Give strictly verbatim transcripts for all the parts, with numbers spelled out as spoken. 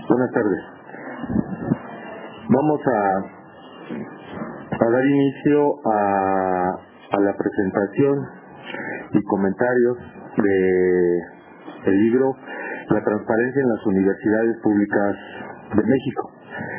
Buenas tardes. Vamos a, a dar inicio a, a la presentación y comentarios de el libro La transparencia en las universidades públicas de México.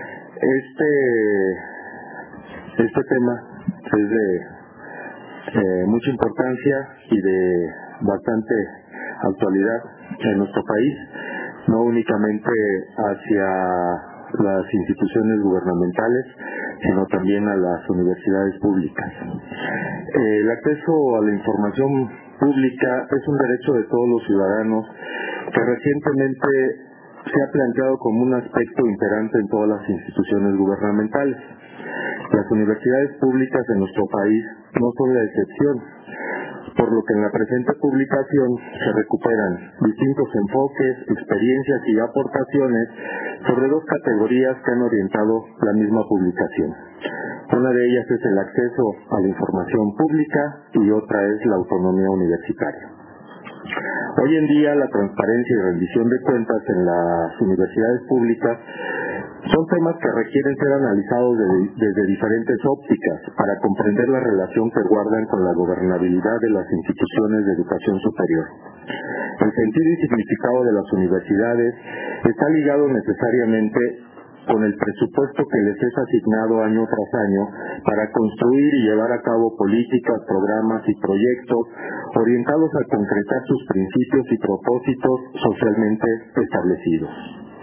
Este, este tema es de eh, mucha importancia y de bastante actualidad en nuestro país, no únicamente hacia las instituciones gubernamentales, sino también a las universidades públicas. El acceso a la información pública es un derecho de todos los ciudadanos que recientemente se ha planteado como un aspecto imperante en todas las instituciones gubernamentales. Las universidades públicas en nuestro país no son la excepción, por lo que en la presente publicación se recuperan distintos enfoques, experiencias y aportaciones sobre dos categorías que han orientado la misma publicación. Una de ellas es el acceso a la información pública y otra es la autonomía universitaria. Hoy en día la transparencia y rendición de cuentas en las universidades públicas son temas que requieren ser analizados desde, desde diferentes ópticas para comprender la relación que guardan con la gobernabilidad de las instituciones de educación superior. El sentido y significado de las universidades está ligado necesariamente con el presupuesto que les es asignado año tras año para construir y llevar a cabo políticas, programas y proyectos orientados a concretar sus principios y propósitos socialmente establecidos.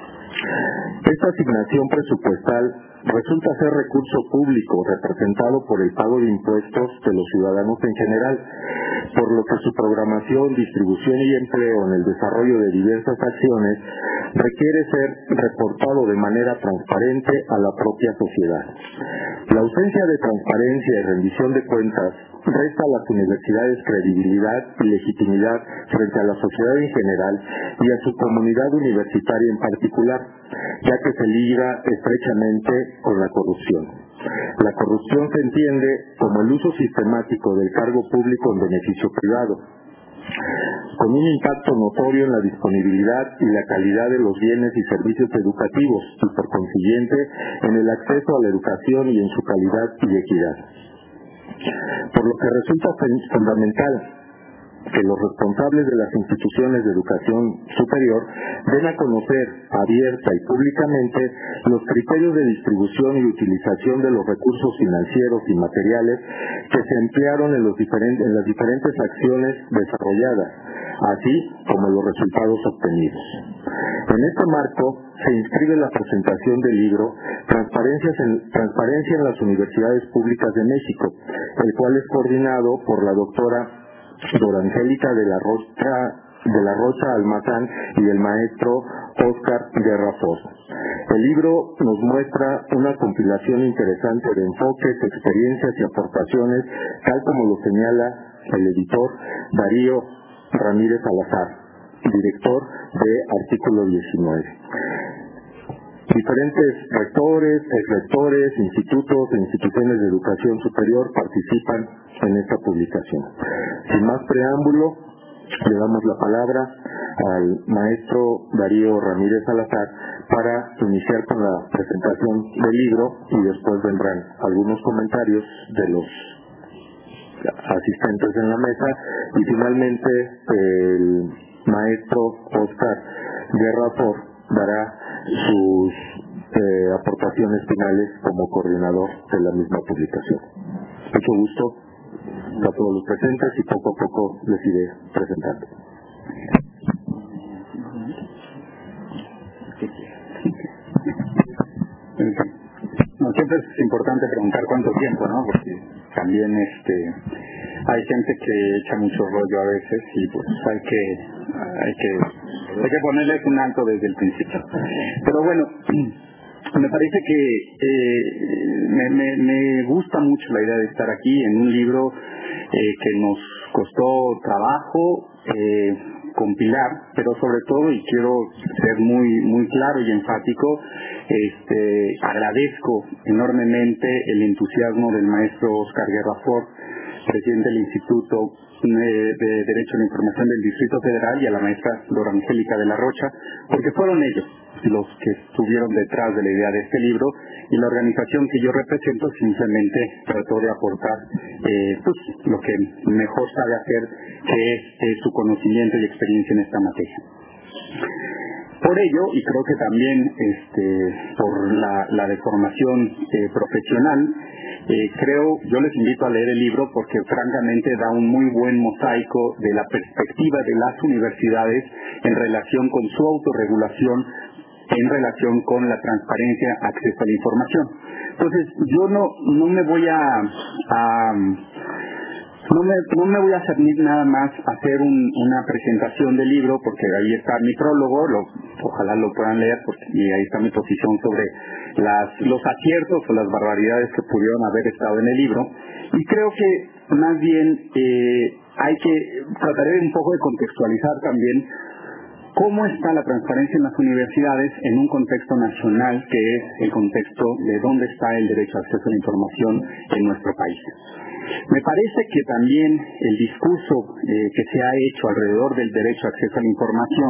Esta asignación presupuestal resulta ser recurso público representado por el pago de impuestos de los ciudadanos en general, por lo que su programación, distribución y empleo en el desarrollo de diversas acciones requiere ser reportado de manera transparente a la propia sociedad. La ausencia de transparencia y rendición de cuentas resta a las universidades credibilidad y legitimidad frente a la sociedad en general y a su comunidad universitaria en particular, ya que se liga estrechamente con la corrupción. La corrupción se entiende como el uso sistemático del cargo público en beneficio privado, con un impacto notorio en la disponibilidad y la calidad de los bienes y servicios educativos y, por consiguiente, en el acceso a la educación y en su calidad y equidad. Por lo que resulta fundamental que los responsables de las instituciones de educación superior den a conocer abierta y públicamente los criterios de distribución y utilización de los recursos financieros y materiales que se emplearon en, los diferentes, en las diferentes acciones desarrolladas, así como los resultados obtenidos. En este marco se inscribe la presentación del libro Transparencia en, Transparencia en las Universidades Públicas de México, el cual es coordinado por la doctora Dora Angélica de la Rocha, de la Rocha Almazán y el maestro Óscar Guerra Foz. El libro nos muestra una compilación interesante de enfoques, experiencias y aportaciones, tal como lo señala el editor Darío Ramírez Salazar, director de Artículo diecinueve. Diferentes rectores, exrectores, institutos e instituciones de educación superior participan en esta publicación. Sin más preámbulo, le damos la palabra al maestro Darío Ramírez Salazar para iniciar con la presentación del libro y después vendrán algunos comentarios de los asistentes en la mesa y finalmente el maestro Óscar Guerra Foz dará sus eh, aportaciones finales como coordinador de la misma publicación. Mucho gusto a todos los presentes y poco a poco les iré presentando. No, siempre es importante preguntar cuánto tiempo, ¿no? Porque también este hay gente que echa mucho rollo a veces y pues hay que hay que hay que ponerles un alto desde el principio. Pero bueno, me parece que eh, me, me, me gusta mucho la idea de estar aquí en un libro eh, que nos costó trabajo eh, compilar, pero sobre todo, y quiero ser muy muy claro y enfático, este agradezco enormemente el entusiasmo del maestro Óscar Guerra Foz, presidente del Instituto de Derecho a la Información del Distrito Federal, y a la maestra Dora Angélica de la Rocha, porque fueron ellos los que estuvieron detrás de la idea de este libro, y la organización que yo represento simplemente trató de aportar eh, pues, lo que mejor sabe hacer, que es eh, su conocimiento y experiencia en esta materia. Por ello, y creo que también este, por la, la deformación eh, profesional, eh, creo, yo les invito a leer el libro porque francamente da un muy buen mosaico de la perspectiva de las universidades en relación con su autorregulación, en relación con la transparencia, acceso a la información. Entonces, yo no, no me voy a... a No me, no me voy a cernir nada más a hacer un, una presentación del libro, porque ahí está mi prólogo, lo, ojalá lo puedan leer, porque, y ahí está mi posición sobre las, los aciertos o las barbaridades que pudieron haber estado en el libro. Y creo que más bien eh, hay que tratar un poco de contextualizar también cómo está la transparencia en las universidades en un contexto nacional, que es el contexto de dónde está el derecho a acceso a la información en nuestro país. Me parece que también el discurso eh, que se ha hecho alrededor del derecho a acceso a la información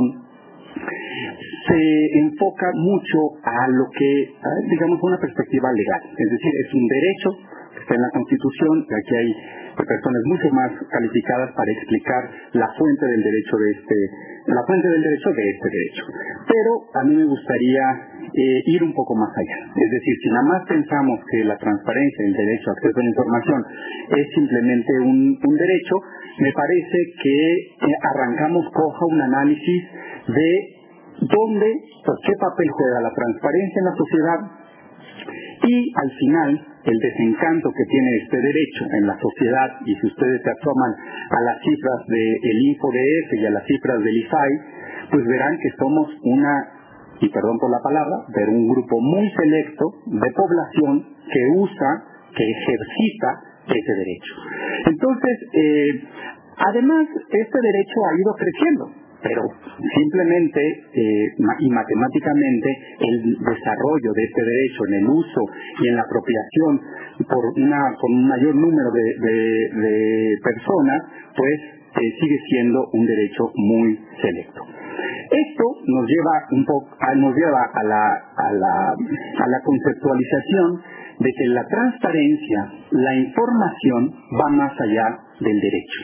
se enfoca mucho a lo que, a, digamos, una perspectiva legal. Es decir, es un derecho que está en la Constitución, y aquí hay personas mucho más calificadas para explicar la fuente del derecho de este, la fuente del derecho de este derecho. Pero a mí me gustaría eh, ir un poco más allá. Es decir, si nada más pensamos que la transparencia y el derecho a acceso a la información es simplemente un, un derecho, me parece que eh, arrancamos coja un análisis de dónde o qué papel juega la transparencia en la sociedad, y al final el desencanto que tiene este derecho en la sociedad. Y si ustedes se asoman a las cifras del InfoDF y a las cifras del I F A I, pues verán que somos una, y perdón por la palabra, pero un grupo muy selecto de población que usa, que ejercita ese derecho. Entonces, eh, además, este derecho ha ido creciendo, pero simplemente eh, y matemáticamente el desarrollo de este derecho en el uso y en la apropiación por, una, por un mayor número de, de, de personas, pues eh, sigue siendo un derecho muy selecto. Esto nos lleva un poco, a, nos lleva a la, a la, a la conceptualización de que la transparencia, la información, va más allá del derecho.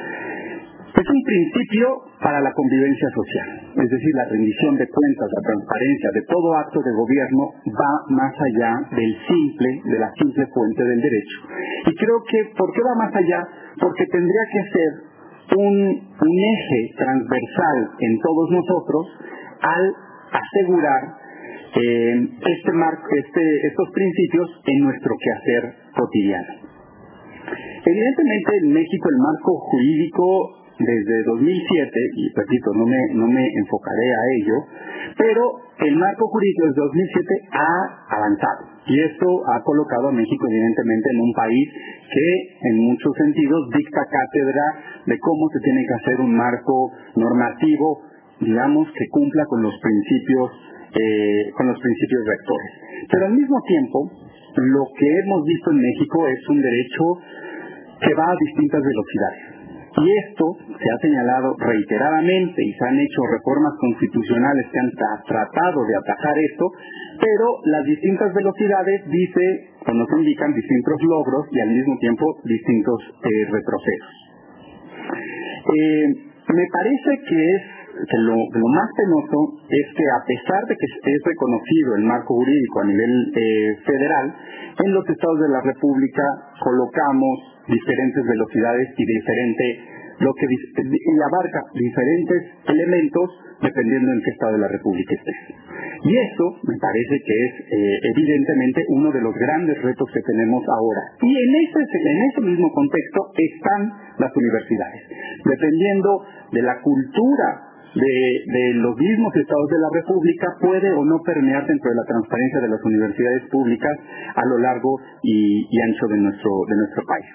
Es un principio para la convivencia social, es decir, la rendición de cuentas, la transparencia de todo acto de gobierno va más allá del simple, de la simple fuente del derecho. Y creo que, ¿por qué va más allá? Porque tendría que ser un, un eje transversal en todos nosotros al asegurar eh, este marco, este, estos principios en nuestro quehacer cotidiano. Evidentemente, en México el marco jurídico desde dos mil siete, y repito, no me, no me enfocaré a ello, pero el marco jurídico desde dos mil siete ha avanzado, y esto ha colocado a México evidentemente en un país que en muchos sentidos dicta cátedra de cómo se tiene que hacer un marco normativo, digamos, que cumpla con los principios eh, con los principios rectores. Pero al mismo tiempo, lo que hemos visto en México es un derecho que va a distintas velocidades. Y esto se ha señalado reiteradamente y se han hecho reformas constitucionales que han tra tratado de atajar esto, pero las distintas velocidades, dice, o nos indican distintos logros y al mismo tiempo distintos eh, retrocesos. Eh, me parece que es que lo, lo más penoso es que, a pesar de que es reconocido el marco jurídico a nivel eh, federal, en los estados de la República colocamos diferentes velocidades y diferente, lo que y abarca diferentes elementos dependiendo en qué estado de la República estés. Y eso me parece que es eh, evidentemente uno de los grandes retos que tenemos ahora. Y en ese, en ese mismo contexto están las universidades. Dependiendo de la cultura De, de los mismos estados de la República, puede o no permear dentro de la transparencia de las universidades públicas a lo largo y, y ancho de nuestro, de nuestro país.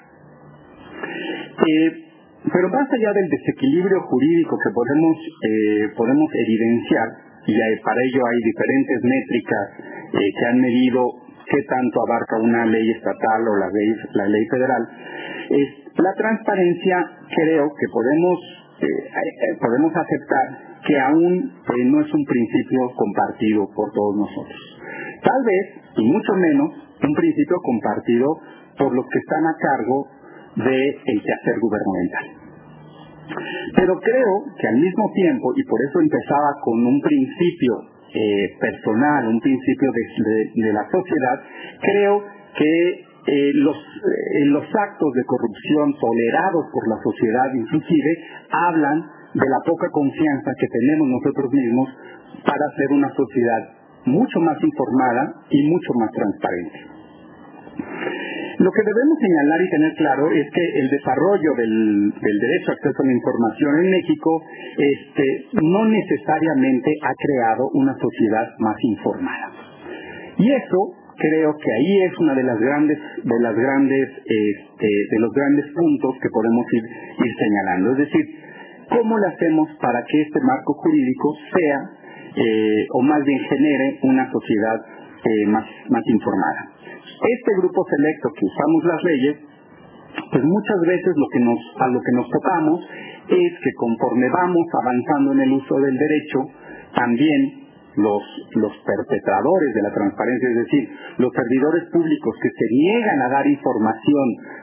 Eh, pero más allá del desequilibrio jurídico que podemos, eh, podemos evidenciar, y hay, para ello hay diferentes métricas eh, que han medido qué tanto abarca una ley estatal o la ley, la ley federal, es la transparencia. Creo que podemos Eh, eh, podemos aceptar que aún eh, no es un principio compartido por todos nosotros. Tal vez, y mucho menos, un principio compartido por los que están a cargo del quehacer gubernamental. Pero creo que al mismo tiempo, y por eso empezaba con un principio eh, personal, un principio de, de, de la sociedad, creo que eh, los, eh, los actos de corrupción tolerados por la sociedad inclusive hablan de la poca confianza que tenemos nosotros mismos para ser una sociedad mucho más informada y mucho más transparente. Lo que debemos señalar y tener claro es que el desarrollo del, del derecho a acceso a la información en México este, no necesariamente ha creado una sociedad más informada. Y eso creo que ahí es una de las grandes, de las grandes, este, de los grandes puntos que podemos ir, ir señalando. Es decir, ¿cómo lo hacemos para que este marco jurídico sea, eh, o más bien genere una sociedad eh, más, más informada? Este grupo selecto que usamos las leyes, pues muchas veces lo que nos, a lo que nos topamos es que conforme vamos avanzando en el uso del derecho, también los, los perpetradores de la transparencia, es decir, los servidores públicos que se niegan a dar información,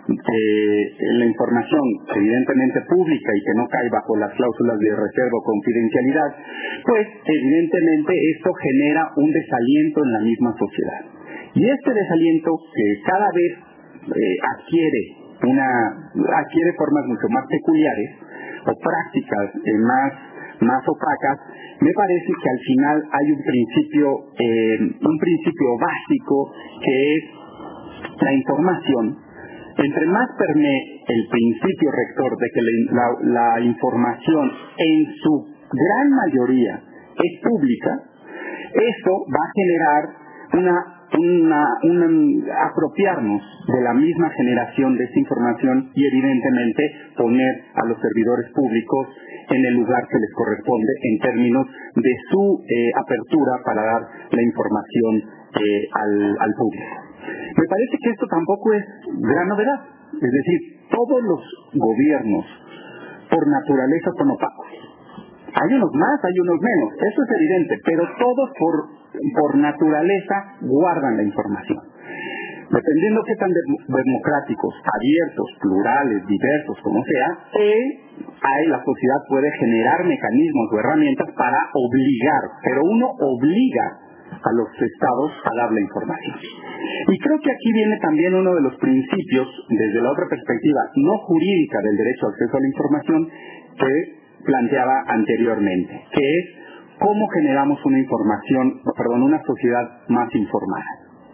eh, la información evidentemente pública y que no cae bajo las cláusulas de reserva o confidencialidad, pues evidentemente esto genera un desaliento en la misma sociedad. Y este desaliento que cada vez eh, adquiere una adquiere formas mucho más peculiares o prácticas eh, más, más opacas, me parece que al final hay un principio eh, un principio básico que es la información. Entre más permee el principio rector de que la, la, la información en su gran mayoría es pública, eso va a generar una Una, una, apropiarnos de la misma generación de esta información y evidentemente poner a los servidores públicos en el lugar que les corresponde en términos de su eh, apertura para dar la información eh, al, al público. Me parece que esto tampoco es gran novedad, es decir, todos los gobiernos por naturaleza son opacos. Hay unos más, hay unos menos, eso es evidente, pero todos por, por naturaleza guardan la información. Dependiendo qué tan de- democráticos, abiertos, plurales, diversos, como sea, eh, ahí la sociedad puede generar mecanismos o herramientas para obligar, pero uno obliga a los estados a dar la información. Y creo que aquí viene también uno de los principios, desde la otra perspectiva no jurídica del derecho al acceso a la información, que planteaba anteriormente, que es cómo generamos una información, perdón, una sociedad más informada.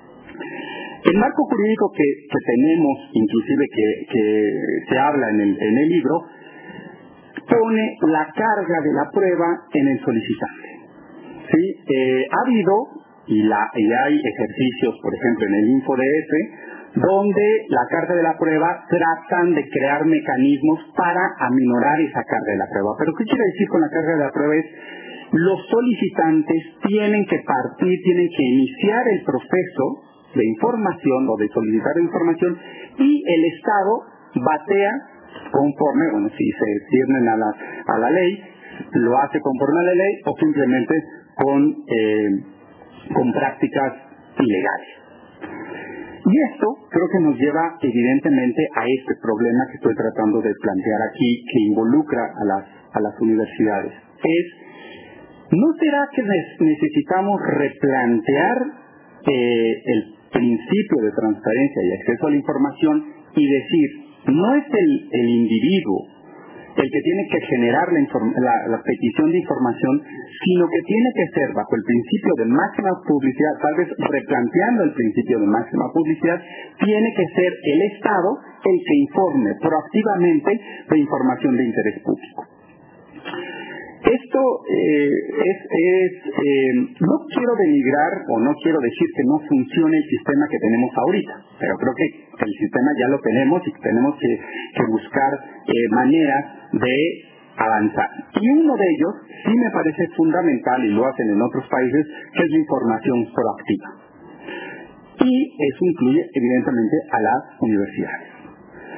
El marco jurídico que, que tenemos, inclusive que, que se habla en el, en el libro, pone la carga de la prueba en el solicitante. ¿Sí? Eh, ha habido, y, la, y hay ejercicios, por ejemplo, en el InfoDF, donde la carga de la prueba tratan de crear mecanismos para aminorar esa carga de la prueba. Pero ¿qué quiere decir con la carga de la prueba? Es los solicitantes tienen que partir, tienen que iniciar el proceso de información o de solicitar información y el Estado batea conforme, bueno, si se ciernen a la, a la ley, lo hace conforme a la ley o simplemente con, eh, con prácticas ilegales. Y esto creo que nos lleva evidentemente a este problema que estoy tratando de plantear aquí, que involucra a las, a las universidades. Es, ¿no será que necesitamos replantear eh, el principio de transparencia y acceso a la información y decir, no es el, el individuo el que tiene que generar la, la, la petición de información, sino que tiene que ser bajo el principio de máxima publicidad, tal vez replanteando el principio de máxima publicidad, tiene que ser el Estado el que informe proactivamente de información de interés público. Esto eh, es, es eh, no quiero denigrar o no quiero decir que no funcione el sistema que tenemos ahorita, pero creo que el sistema ya lo tenemos y tenemos que, que buscar eh, maneras de avanzar. Y uno de ellos sí me parece fundamental, y lo hacen en otros países, que es la información proactiva. Y eso incluye evidentemente a las universidades.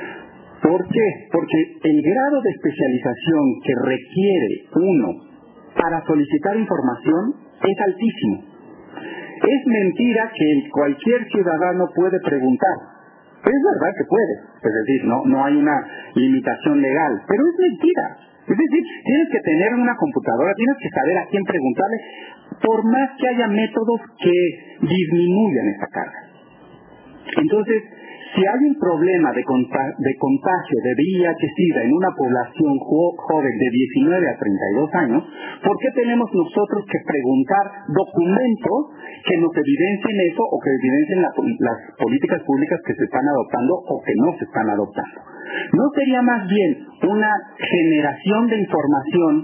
¿Por qué? Porque el grado de especialización que requiere uno para solicitar información es altísimo. Es mentira que cualquier ciudadano puede preguntar. Es verdad que puede, es decir, no, no hay una limitación legal, pero es mentira. Es decir, tienes que tener una computadora, tienes que saber a quién preguntarle, por más que haya métodos que disminuyan esa carga. Entonces, si hay un problema de, conta- de contagio de V I H-Sida en una población jo- joven de diecinueve a treinta y dos años, ¿por qué tenemos nosotros que preguntar documentos que nos evidencien eso o que evidencien la, las políticas públicas que se están adoptando o que no se están adoptando? ¿No sería más bien una generación de información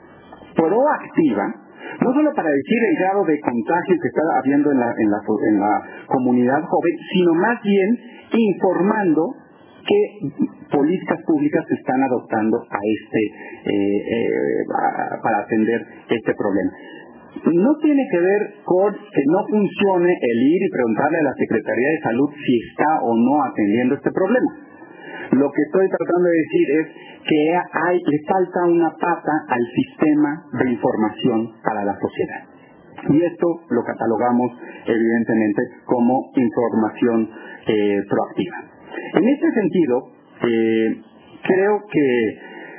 proactiva, no solo para decir el grado de contagio que está habiendo en la, en la, en la comunidad joven, sino más bien informando qué políticas públicas se están adoptando a este eh, eh, a, para atender este problema? No tiene que ver con que no funcione el ir y preguntarle a la Secretaría de Salud si está o no atendiendo este problema. Lo que estoy tratando de decir es que hay, le falta una pata al sistema de información para la sociedad. Y esto lo catalogamos evidentemente como información eh, proactiva. En este sentido, eh, creo que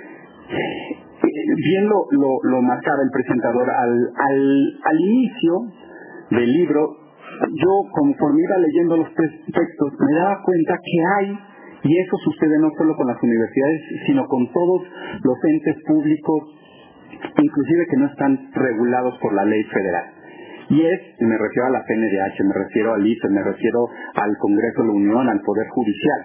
eh, bien lo, lo, lo marcaba el presentador al, al, al inicio del libro. Yo, conforme iba leyendo los textos, me daba cuenta que hay, y eso sucede no solo con las universidades, sino con todos los entes públicos, inclusive que no están regulados por la ley federal. Y es, me refiero a la C N D H, me refiero al I C E, me refiero al Congreso de la Unión, al Poder Judicial.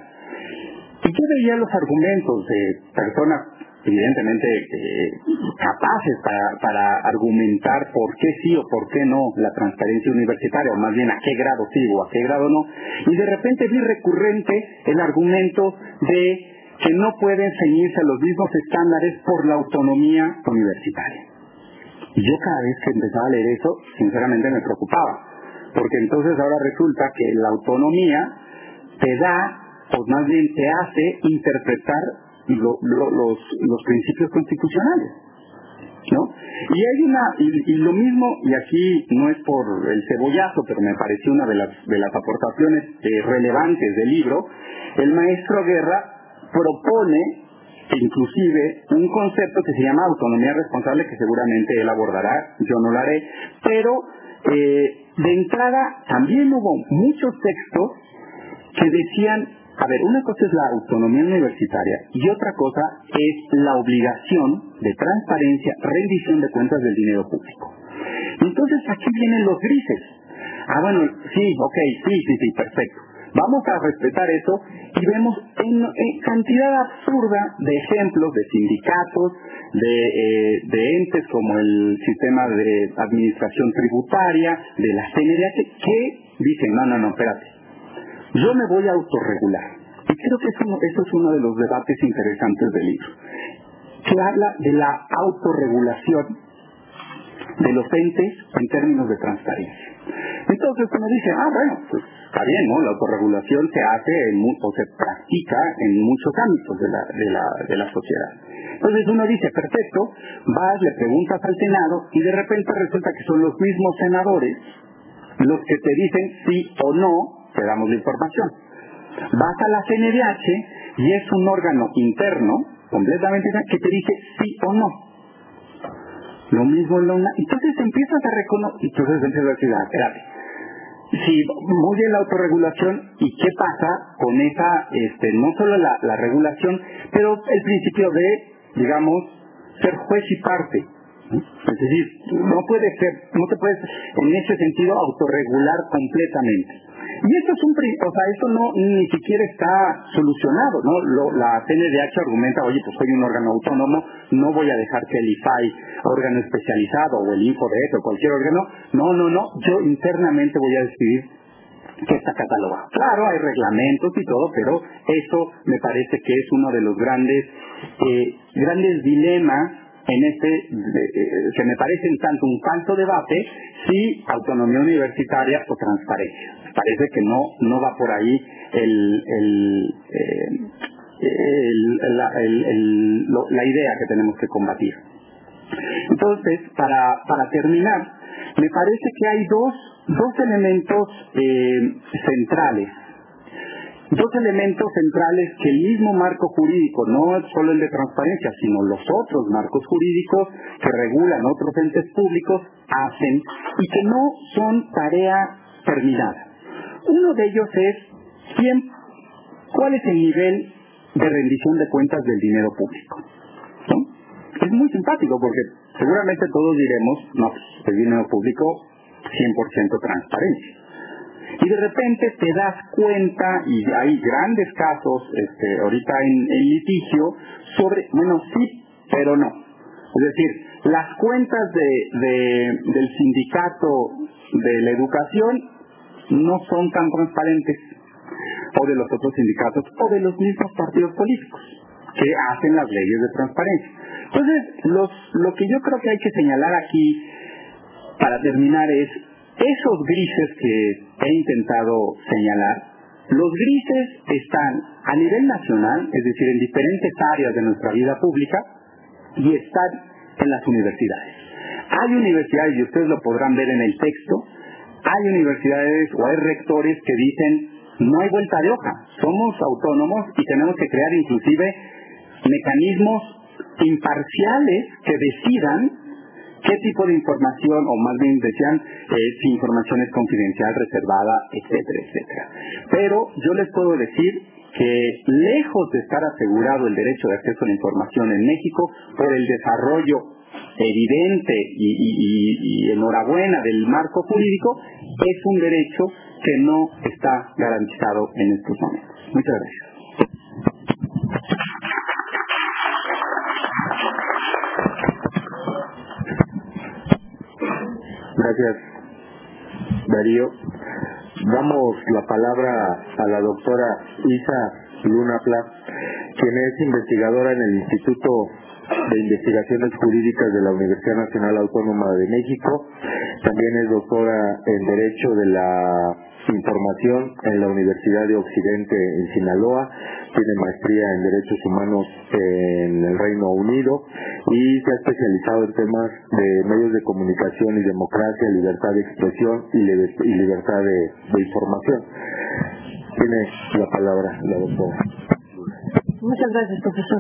Y yo veía los argumentos de personas evidentemente eh, capaces para, para argumentar por qué sí o por qué no la transparencia universitaria, o más bien a qué grado sí o a qué grado no, y de repente vi recurrente el argumento de que no pueden ceñirse a los mismos estándares por la autonomía universitaria. Y yo cada vez que empezaba a leer eso, sinceramente me preocupaba, porque entonces ahora resulta que la autonomía te da, o más bien te hace interpretar Lo, lo, los, los principios constitucionales, ¿no? Y hay una, y, y lo mismo, y aquí no es por el cebollazo, pero me pareció una de las, de las aportaciones eh, relevantes del libro. El maestro Guerra propone inclusive un concepto que se llama autonomía responsable, que seguramente él abordará, yo no lo haré, pero eh, de entrada también hubo muchos textos que decían, a ver, una cosa es la autonomía universitaria y otra cosa es la obligación de transparencia, rendición de cuentas del dinero público. Entonces aquí vienen los grises. Ah, bueno, sí, ok, sí, sí, sí, perfecto. Vamos a respetar eso y vemos en, en cantidad absurda de ejemplos de sindicatos, de, eh, de entes como el sistema de administración tributaria, de la C N D H, que dicen, no, no, no, espérate. Yo me voy a autorregular. Y creo que eso, eso es uno de los debates interesantes del libro, que habla de la autorregulación de los entes en términos de transparencia. Entonces uno dice, ah, bueno, pues está bien, ¿no? La autorregulación se hace en, o se practica en muchos ámbitos de la, de la, de la sociedad. Entonces uno dice, perfecto, vas, le preguntas al Senado y de repente resulta que son los mismos senadores los que te dicen sí o no, te damos la información. Vas a la C N D H y es un órgano interno, completamente, que te dice sí o no. Lo mismo en la UNAM. Entonces empiezas a reconocer, entonces empiezas a decir, ah, espérate, si muy bien la autorregulación, ¿y qué pasa con esa, este, no solo la, la regulación, pero el principio de, digamos, ser juez y parte? Es decir, no puede ser, no te puedes en ese sentido autorregular completamente. Y esto es un, o sea, esto no ni siquiera está solucionado, ¿no? Lo, la C N D H argumenta, oye, pues soy un órgano autónomo, no voy a dejar que el I F A I, órgano especializado, o el InfoDet, o cualquier órgano, no, no, no, yo internamente voy a decidir que está catalogado. Claro, hay reglamentos y todo, pero eso me parece que es uno de los grandes, eh, grandes dilemas en este, eh, que me parecen tanto un falso debate, si autonomía universitaria o transparencia. Parece que no no va por ahí el, el, eh, el, la, el, el, lo, la idea que tenemos que combatir. Entonces, para, para terminar, me parece que hay dos, dos elementos eh, centrales. Dos elementos centrales que el mismo marco jurídico, no solo el de transparencia, sino los otros marcos jurídicos que regulan otros entes públicos, hacen y que no son tarea terminada. Uno de ellos es ¿quién, cuál es el nivel de rendición de cuentas del dinero público? ¿No? Es muy simpático porque seguramente todos diremos, no, el dinero público cien por ciento transparencia. Y de repente te das cuenta, y hay grandes casos este, ahorita en, en litigio, sobre, bueno, sí, pero no. Es decir, las cuentas de, de, del sindicato de la educación no son tan transparentes, o de los otros sindicatos, o de los mismos partidos políticos, que hacen las leyes de transparencia. Entonces, los, lo que yo creo que hay que señalar aquí, para terminar, es esos grises que he intentado señalar. Los grises están a nivel nacional, es decir, en diferentes áreas de nuestra vida pública, y están en las universidades. Hay universidades, y ustedes lo podrán ver en el texto, hay universidades o hay rectores que dicen, no hay vuelta de hoja, somos autónomos y tenemos que crear inclusive mecanismos imparciales que decidan qué tipo de información, o más bien decían, eh, si información es confidencial, reservada, etcétera, etcétera. Pero yo les puedo decir que lejos de estar asegurado el derecho de acceso a la información en México, por el desarrollo evidente y, y, y, y enhorabuena del marco jurídico, es un derecho que no está garantizado en estos momentos. Muchas gracias. Gracias, Darío. Damos la palabra a la doctora Isa Luna Pla, quien es investigadora en el Instituto de Investigaciones Jurídicas de la Universidad Nacional Autónoma de México. También es doctora en Derecho de la Información en la Universidad de Occidente en Sinaloa. Tiene maestría en Derechos Humanos en el Reino Unido y se ha especializado en temas de medios de comunicación y democracia, libertad de expresión y, li- y libertad de, de información. Tiene la palabra la doctora. Muchas gracias, profesor.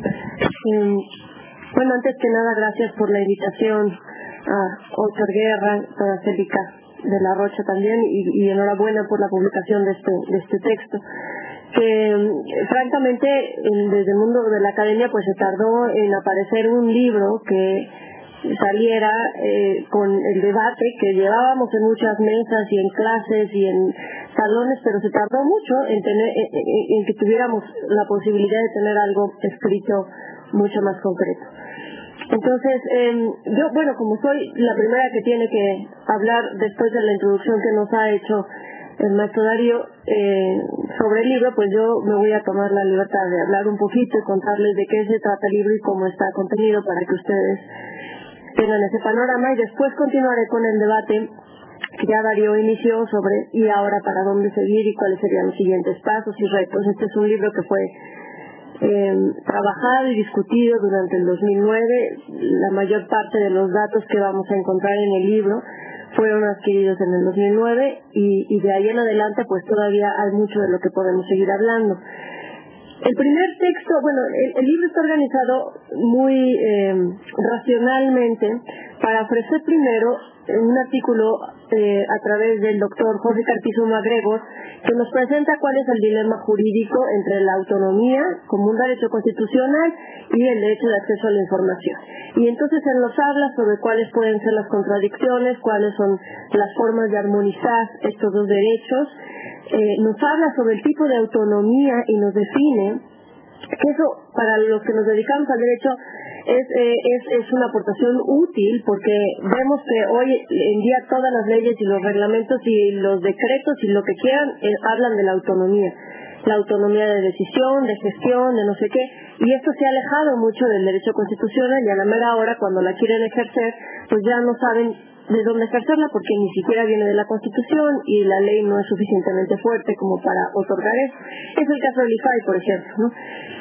Eh, bueno, antes que nada, gracias por la invitación a Óscar Guerra, a Célica de la Rocha también, y, y enhorabuena por la publicación de este, de este texto. Que eh, francamente en, desde el mundo de la academia pues se tardó en aparecer un libro que saliera eh, con el debate que llevábamos en muchas mesas y en clases y en salones, pero se tardó mucho en, tener, en, en que tuviéramos la posibilidad de tener algo escrito mucho más concreto. Entonces, eh, yo, bueno, como soy la primera que tiene que hablar después de la introducción que nos ha hecho el maestro Darío eh, sobre el libro, pues yo me voy a tomar la libertad de hablar un poquito y contarles de qué se trata el libro y cómo está contenido para que ustedes tengan ese panorama, y después continuaré con el debate que ya Darío inició sobre y ahora para dónde seguir y cuáles serían los siguientes pasos y retos. Este es un libro que fue eh, trabajado y discutido durante el dos mil nueve. La mayor parte de los datos que vamos a encontrar en el libro fueron adquiridos en el dos mil nueve y, y de ahí en adelante pues todavía hay mucho de lo que podemos seguir hablando. El primer texto, bueno, el, el libro está organizado muy eh, racionalmente para ofrecer primero un artículo eh, a través del doctor Jorge Carpizo MacGregor que nos presenta cuál es el dilema jurídico entre la autonomía como un derecho constitucional y el derecho de acceso a la información. Y entonces él nos habla sobre cuáles pueden ser las contradicciones, cuáles son las formas de armonizar estos dos derechos. Eh, nos habla sobre el tipo de autonomía y nos define que eso, para los que nos dedicamos al derecho, es, eh, es, es una aportación útil, porque vemos que hoy en día todas las leyes y los reglamentos y los decretos y lo que quieran eh, hablan de la autonomía, la autonomía de decisión, de gestión, de no sé qué, y esto se ha alejado mucho del derecho constitucional, y a la mera hora cuando la quieren ejercer pues ya no saben de dónde ejercerla porque ni siquiera viene de la Constitución y la ley no es suficientemente fuerte como para otorgar eso. Es el caso del I F A I, por ejemplo, ¿no?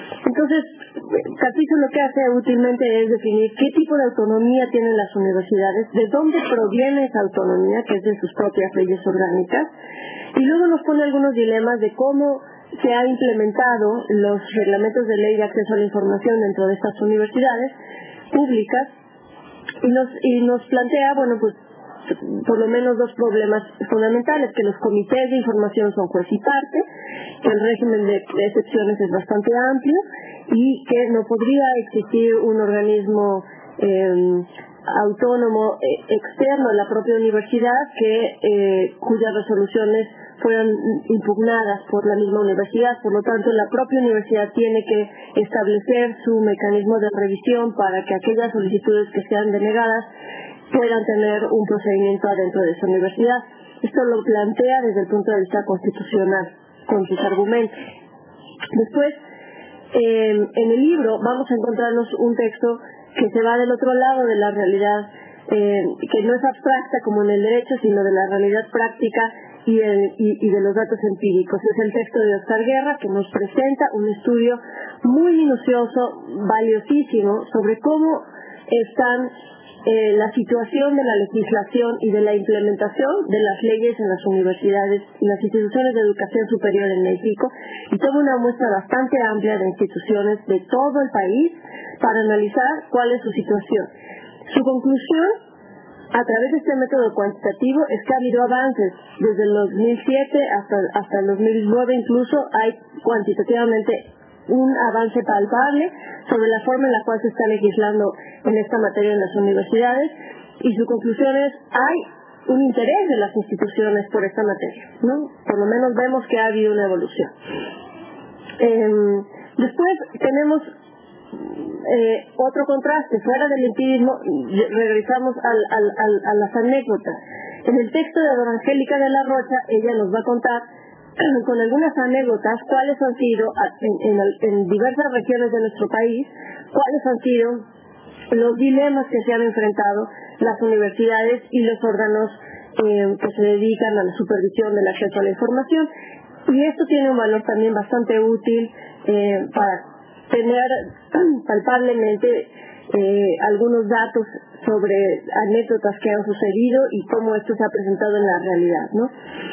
Entonces, Carpizo lo que hace útilmente es definir qué tipo de autonomía tienen las universidades, de dónde proviene esa autonomía, que es de sus propias leyes orgánicas, y luego nos pone algunos dilemas de cómo se han implementado los reglamentos de ley de acceso a la información dentro de estas universidades públicas, y nos, y nos plantea, bueno, pues por lo menos dos problemas fundamentales: que los comités de información son juez y parte, que el régimen de excepciones es bastante amplio y que no podría existir un organismo eh, autónomo eh, externo a la propia universidad que eh, cuyas resoluciones fueran impugnadas por la misma universidad. Por lo tanto, la propia universidad tiene que establecer su mecanismo de revisión para que aquellas solicitudes que sean denegadas puedan tener un procedimiento adentro de esa universidad. Esto lo plantea desde el punto de vista constitucional, con sus argumentos. Después, eh, en el libro vamos a encontrarnos un texto que se va del otro lado de la realidad, eh, que no es abstracta como en el derecho, sino de la realidad práctica y, el, y, y de los datos empíricos. Es el texto de Óscar Guerra, que nos presenta un estudio muy minucioso, valiosísimo, sobre cómo están Eh, la situación de la legislación y de la implementación de las leyes en las universidades y las instituciones de educación superior en México, y toma una muestra bastante amplia de instituciones de todo el país para analizar cuál es su situación. Su conclusión, a través de este método cuantitativo, es que ha habido avances desde el dos mil siete hasta, hasta el dos mil nueve. Incluso hay cuantitativamente un avance palpable sobre la forma en la cual se está legislando en esta materia en las universidades, y su conclusión es: hay un interés de las instituciones por esta materia, ¿no? Por lo menos vemos que ha habido una evolución. Eh, después tenemos eh, otro contraste. Fuera del empirismo, regresamos al, al, al, a las anécdotas. En el texto de Dora Angélica de la Rocha, ella nos va a contar con algunas anécdotas cuáles han sido en, en, en diversas regiones de nuestro país, cuáles han sido los dilemas que se han enfrentado las universidades y los órganos eh, que se dedican a la supervisión del acceso a la información. Y esto tiene un valor también bastante útil eh, para tener palpablemente eh, algunos datos sobre anécdotas que han sucedido y cómo esto se ha presentado en la realidad, ¿no?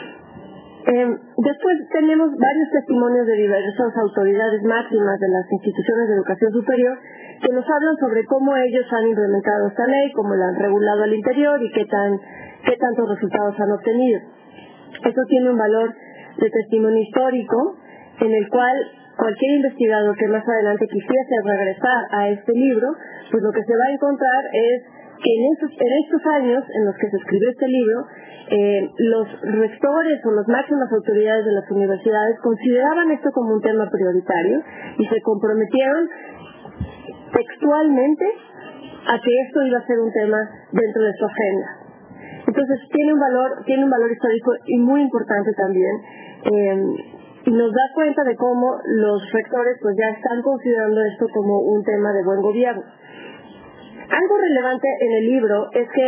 Eh, después tenemos varios testimonios de diversas autoridades máximas de las instituciones de educación superior que nos hablan sobre cómo ellos han implementado esta ley, cómo la han regulado al interior y qué tan qué tantos resultados han obtenido. Esto tiene un valor de testimonio histórico, en el cual cualquier investigador que más adelante quisiese regresar a este libro, pues lo que se va a encontrar es que en estos, en estos años en los que se escribió este libro, eh, los rectores o las máximas autoridades de las universidades consideraban esto como un tema prioritario y se comprometieron textualmente a que esto iba a ser un tema dentro de su agenda. Entonces tiene un valor, tiene un valor histórico y muy importante también, eh, y nos da cuenta de cómo los rectores pues ya están considerando esto como un tema de buen gobierno. Algo relevante en el libro es que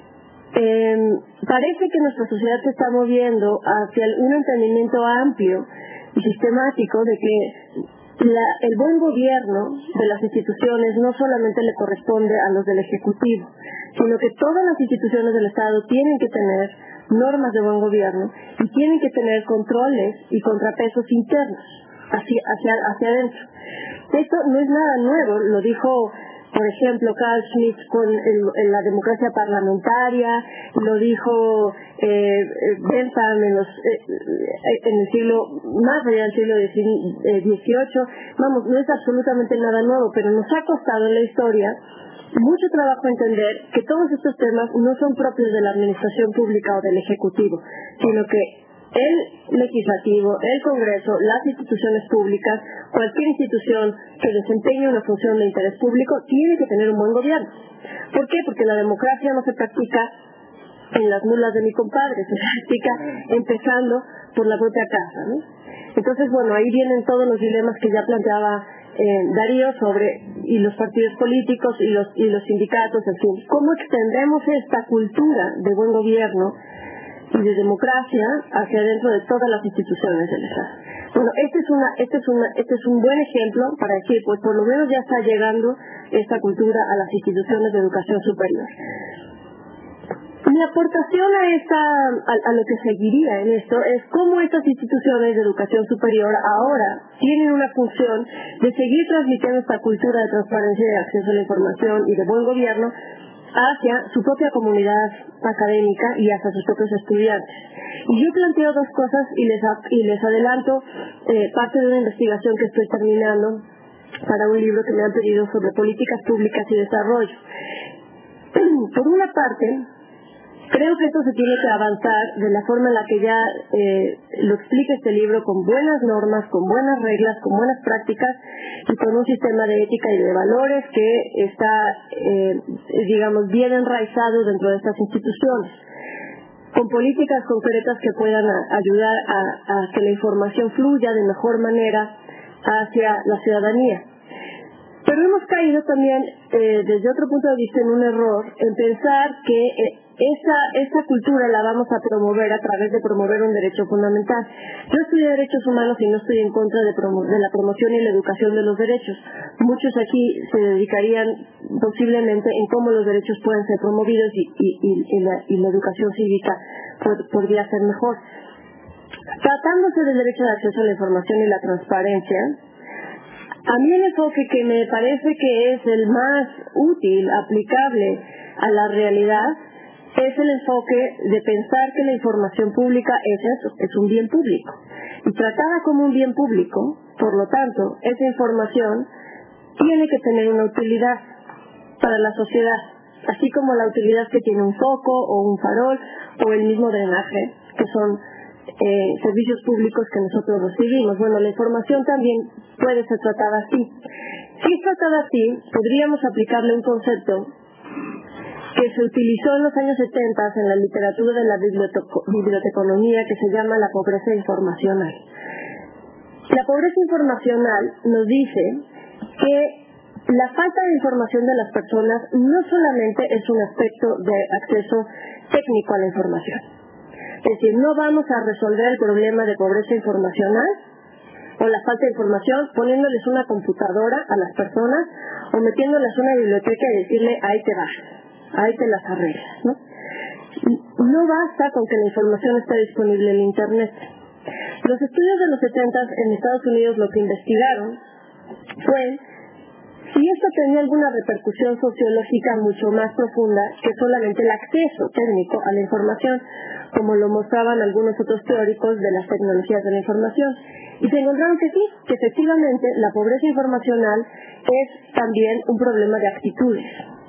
eh, parece que nuestra sociedad se está moviendo hacia un entendimiento amplio y sistemático de que la, el buen gobierno de las instituciones no solamente le corresponde a los del Ejecutivo, sino que todas las instituciones del Estado tienen que tener normas de buen gobierno y tienen que tener controles y contrapesos internos hacia, hacia, hacia adentro. Esto no es nada nuevo, lo dijo por ejemplo Carl Schmitt con el, en la democracia parlamentaria, lo dijo eh, Bentham en, los, eh, en el siglo, más allá del siglo dieciocho. Vamos, no es absolutamente nada nuevo, pero nos ha costado en la historia mucho trabajo entender que todos estos temas no son propios de la administración pública o del Ejecutivo, sino que el legislativo, el Congreso, las instituciones públicas, cualquier institución que desempeñe una función de interés público tiene que tener un buen gobierno. ¿Por qué? Porque la democracia no se practica en las mulas de mi compadre, se practica empezando por la propia casa, ¿no? Entonces, bueno, ahí vienen todos los dilemas que ya planteaba eh, Darío sobre y los partidos políticos y los, y los sindicatos, en fin. ¿Cómo extendemos esta cultura de buen gobierno y de democracia hacia dentro de todas las instituciones del Estado? Bueno, este es una, este es una, este es un buen ejemplo para decir, pues por lo menos ya está llegando esta cultura a las instituciones de educación superior. Mi aportación a esta, a, a lo que seguiría en esto es cómo estas instituciones de educación superior ahora tienen una función de seguir transmitiendo esta cultura de transparencia y de acceso a la información y de buen gobierno hacia su propia comunidad académica y hacia sus propios estudiantes. Y yo planteo dos cosas y les, y les adelanto eh, parte de una investigación que estoy terminando para un libro que me han pedido sobre políticas públicas y desarrollo. Por una parte, creo que esto se tiene que avanzar de la forma en la que ya eh, lo explica este libro, con buenas normas, con buenas reglas, con buenas prácticas y con un sistema de ética y de valores que está, eh, digamos, bien enraizado dentro de estas instituciones, con políticas concretas que puedan a, ayudar a, a que la información fluya de mejor manera hacia la ciudadanía. Pero hemos caído también, eh, desde otro punto de vista, en un error en pensar que eh, esa, esa cultura la vamos a promover a través de promover un derecho fundamental. Yo estudié derechos humanos y no estoy en contra de, promo de la promoción y la educación de los derechos. Muchos aquí se dedicarían posiblemente en cómo los derechos pueden ser promovidos y, y, y, y, la, y la educación cívica pod podría ser mejor. Tratándose del derecho de acceso a la información y la transparencia, a mí el enfoque que me parece que es el más útil, aplicable a la realidad, es el enfoque de pensar que la información pública es eso, es un bien público. Y tratada como un bien público, por lo tanto, esa información tiene que tener una utilidad para la sociedad, así como la utilidad que tiene un foco o un farol o el mismo drenaje, que son Eh, servicios públicos que nosotros recibimos. Bueno, la información también puede ser tratada así. Si es tratada así, podríamos aplicarle un concepto que se utilizó en los años setenta en la literatura de la biblioteconomía, que se llama la pobreza informacional. La pobreza informacional nos dice que la falta de información de las personas no solamente es un aspecto de acceso técnico a la información. Es decir, no vamos a resolver el problema de pobreza informacional o la falta de información poniéndoles una computadora a las personas o metiéndoles una biblioteca y decirle, ahí te vas, ahí te las arreglas, ¿no? No basta con que la información esté disponible en Internet. Los estudios de los setenta en Estados Unidos lo que investigaron fue si esto tenía alguna repercusión sociológica mucho más profunda que solamente el acceso técnico a la información, como lo mostraban algunos otros teóricos de las tecnologías de la información. Y se encontraron que sí, que efectivamente la pobreza informacional es también un problema de actitudes.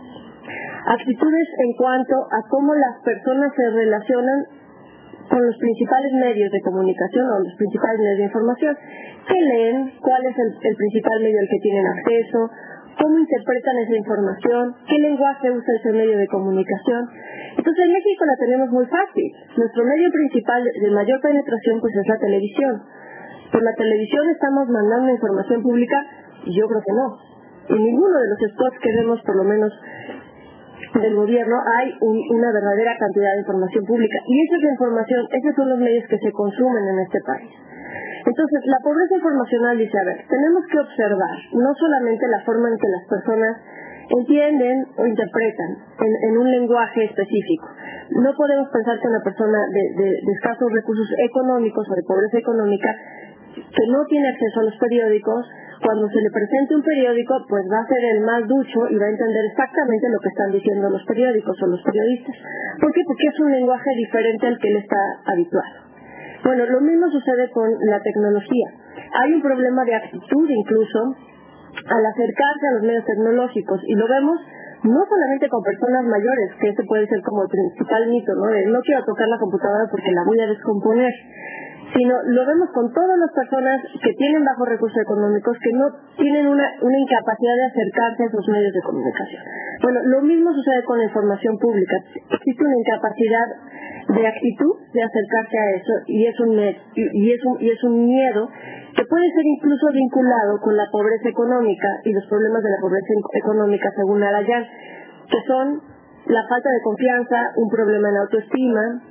Actitudes en cuanto a cómo las personas se relacionan con los principales medios de comunicación o los principales medios de información. ¿Qué leen? ¿Cuál es el, el principal medio al que tienen acceso? ¿Cómo interpretan esa información? ¿Qué lenguaje usa ese medio de comunicación? Entonces en México la tenemos muy fácil. Nuestro medio principal de mayor penetración pues es la televisión. Por la televisión estamos mandando información pública, y yo creo que no. En ninguno de los spots que vemos, por lo menos del gobierno, hay un, una verdadera cantidad de información pública. Y esa es la información, esos son los medios que se consumen en este país. Entonces, la pobreza informacional dice, a ver, tenemos que observar no solamente la forma en que las personas entienden o interpretan en, en un lenguaje específico. No podemos pensar que una persona de, de, de escasos recursos económicos o de pobreza económica que no tiene acceso a los periódicos, cuando se le presente un periódico, pues va a ser el más ducho y va a entender exactamente lo que están diciendo los periódicos o los periodistas. ¿Por qué? Porque es un lenguaje diferente al que él está habituado. Bueno, lo mismo sucede con la tecnología. Hay un problema de actitud incluso al acercarse a los medios tecnológicos y lo vemos no solamente con personas mayores, que ese puede ser como el principal mito, ¿no? De no quiero tocar la computadora porque la voy a descomponer, sino lo vemos con todas las personas que tienen bajos recursos económicos, que no tienen una, una incapacidad de acercarse a esos medios de comunicación. Bueno, lo mismo sucede con la información pública. Existe una incapacidad de actitud de acercarse a eso y es un, y es un, y es un miedo que puede ser incluso vinculado con la pobreza económica y los problemas de la pobreza económica según Arayán, que son la falta de confianza, un problema en autoestima,